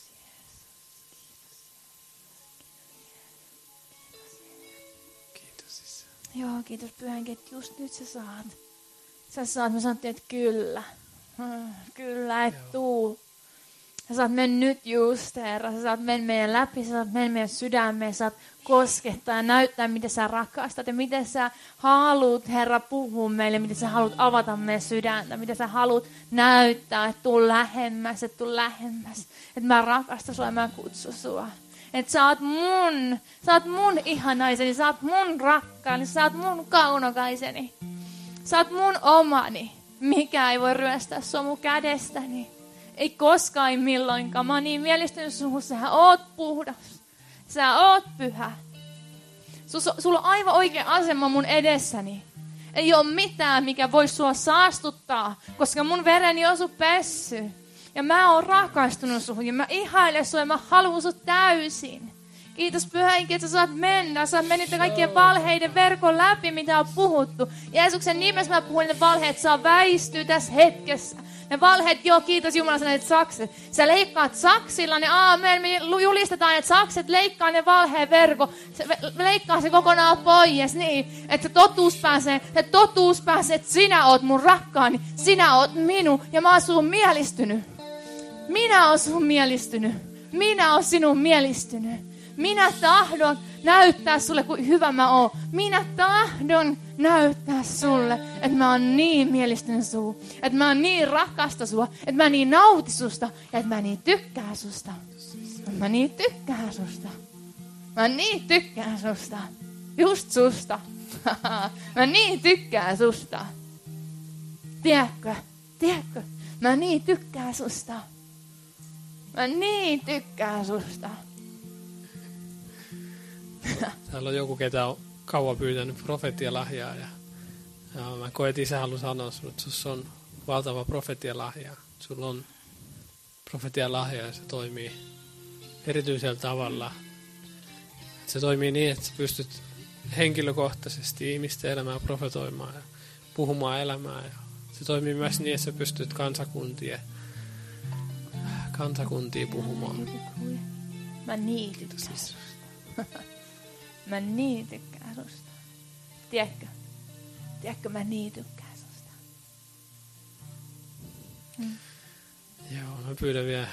Jeesus. Kiitos Isä. Joo, kiitos Pyhänkin, että just nyt sä saat. Sä saat, me sanottiin, että kyllä. Hmm, Kyllä, et Joo. tuu. Sä saat mennä nyt just, Herra. Sä saat mennä meidän läpi, sä saat mennä meidän sydämeen, sä saat koskettaa ja näyttää, miten sä rakastat ja miten sä haluut, Herra, puhua meille, miten sä haluat avata meidän sydäntä, miten sä haluat näyttää, että tuu lähemmäs, että tuu lähemmäs, että mä rakastan sua ja mä kutsun sua. Että sä oot mun, sä oot mun ihanaiseni, sä oot mun rakkaani, sä oot mun kaunokaiseni. Sä oot mun omani, mikä ei voi ryöstää sua mun kädestäni. Ei koskaan, ei milloinkaan. Mä oon niin mielistynyt suhun, sä oot puhdas. Sä oot pyhä. Sus, sulla on aivan oikea asema mun edessäni. Ei ole mitään, mikä voi sua saastuttaa, koska mun vereni on sun pessy. Ja mä oon rakastunut suhun ja mä ihailen sua ja mä haluan sut täysin. Kiitos Pyhä Henki, että sä saat mennä. Sä menit kaikkien valheiden verkon läpi, mitä on puhuttu. Jeesuksen nimessä mä puhun, että valheet saa väistyä tässä hetkessä. Ne valheet, joo, kiitos Jumala, sä näet sakset. Sä leikkaat saksilla, ne aamen, me julistetaan, että sakset leikkaa ne valheen verko. Se leikkaa se kokonaan pois, niin, että se totuus pääsee, että totuus pääsee, että sinä oot mun rakkaani, sinä oot minun, ja mä oon sun mielistynyt. Minä oon sun mielistynyt. Minä oon sinun mielistynyt. Minä tahdon näyttää sulle, kuin hyvä mä oon. Minä tahdon näyttää sulle, että mä oon niin mielistynyt suu. Että mä oon niin rakasta sua. Että mä niin nauti susta. Ja että mä niin tykkään susta. Mä niin tykkään susta. Mä niin tykkään susta. Just susta. Mä niin tykkään susta. Tiedätkö? Tiedätkö? Mä niin tykkään susta. Mä niin tykkään susta. Täällä on joku, ketä on kauan pyytänyt profetialahjaa ja, ja mä koen, että Isä haluaa sanoa sinulle, että sinussa on valtava profetialahja. Sulla on profetialahja ja se toimii erityisellä tavalla. Se toimii niin, että sä pystyt henkilökohtaisesti ihmisten elämää profetoimaan ja puhumaan elämää. Ja se toimii myös niin, että sä pystyt kansakuntien, kansakuntiin puhumaan. Mä niin tykkään susta. Mä niin tykkään susta. Tiedätkö? Tiedätkö, mä niin tykkään susta. Mm. Joo, mä pyydän vielä,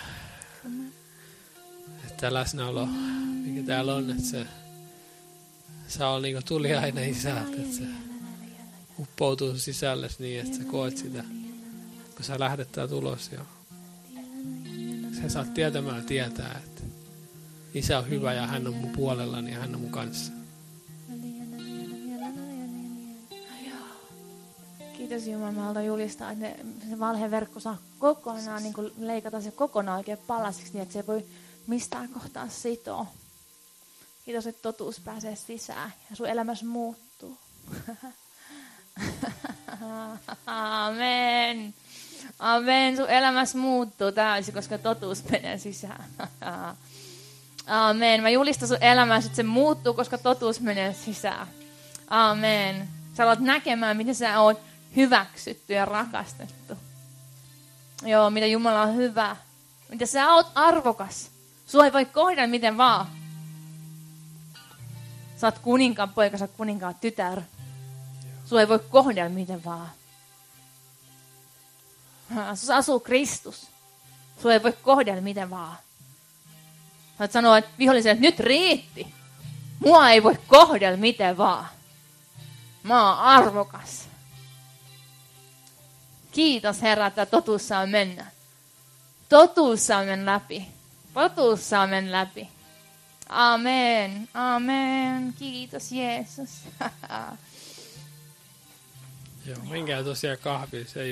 että läsnäolo, mikä täällä on, että se saa olla niin kuin tuliainen Isältä, että se uppoutuu sisällesi niin, että sä koet sitä, kun sä lähdet täältä ulos. Ja sä saat tietämään tietää, että Isä on hyvä ja hän on mun puolellani ja hän on mun kanssa. Kiitos Jumala, mä haluan julistaa, että ne, se valheverkko saa kokonaan niin kuin leikata se kokonaan oikein palasiksi, niin että se ei voi mistään kohtaa sitoa. Kiitos, että totuus pääsee sisään ja sun elämässä muuttuu. Amen. Amen. Sun elämässä muuttuu täysin, koska totuus menee sisään. Amen. Mä julistan sun elämässä, että se muuttuu, koska totuus menee sisään. Amen. Sä alat näkemään, miten sä oot hyväksytty ja rakastettu. Joo, mitä Jumala on hyvä. Mitä sä oot arvokas. Sua ei voi kohdella miten vaan. Sä oot kuninkaan poika, sä oot kuninkaan tytär. Sua ei voi kohdella miten vaan. Sussa asuu Kristus. Sua ei voi kohdella miten vaan. Sä voit sanoa, että viholliselle, että nyt riitti. Mua ei voi kohdella miten vaan. Mä oon arvokas. Kiitos Herra, että totuus saa mennä. Totuus saa mennä läpi. Totuus saa mennä läpi. Amen. Amen. Kiitos Jeesus. Joo, menkää tosiaan kahville. Se ei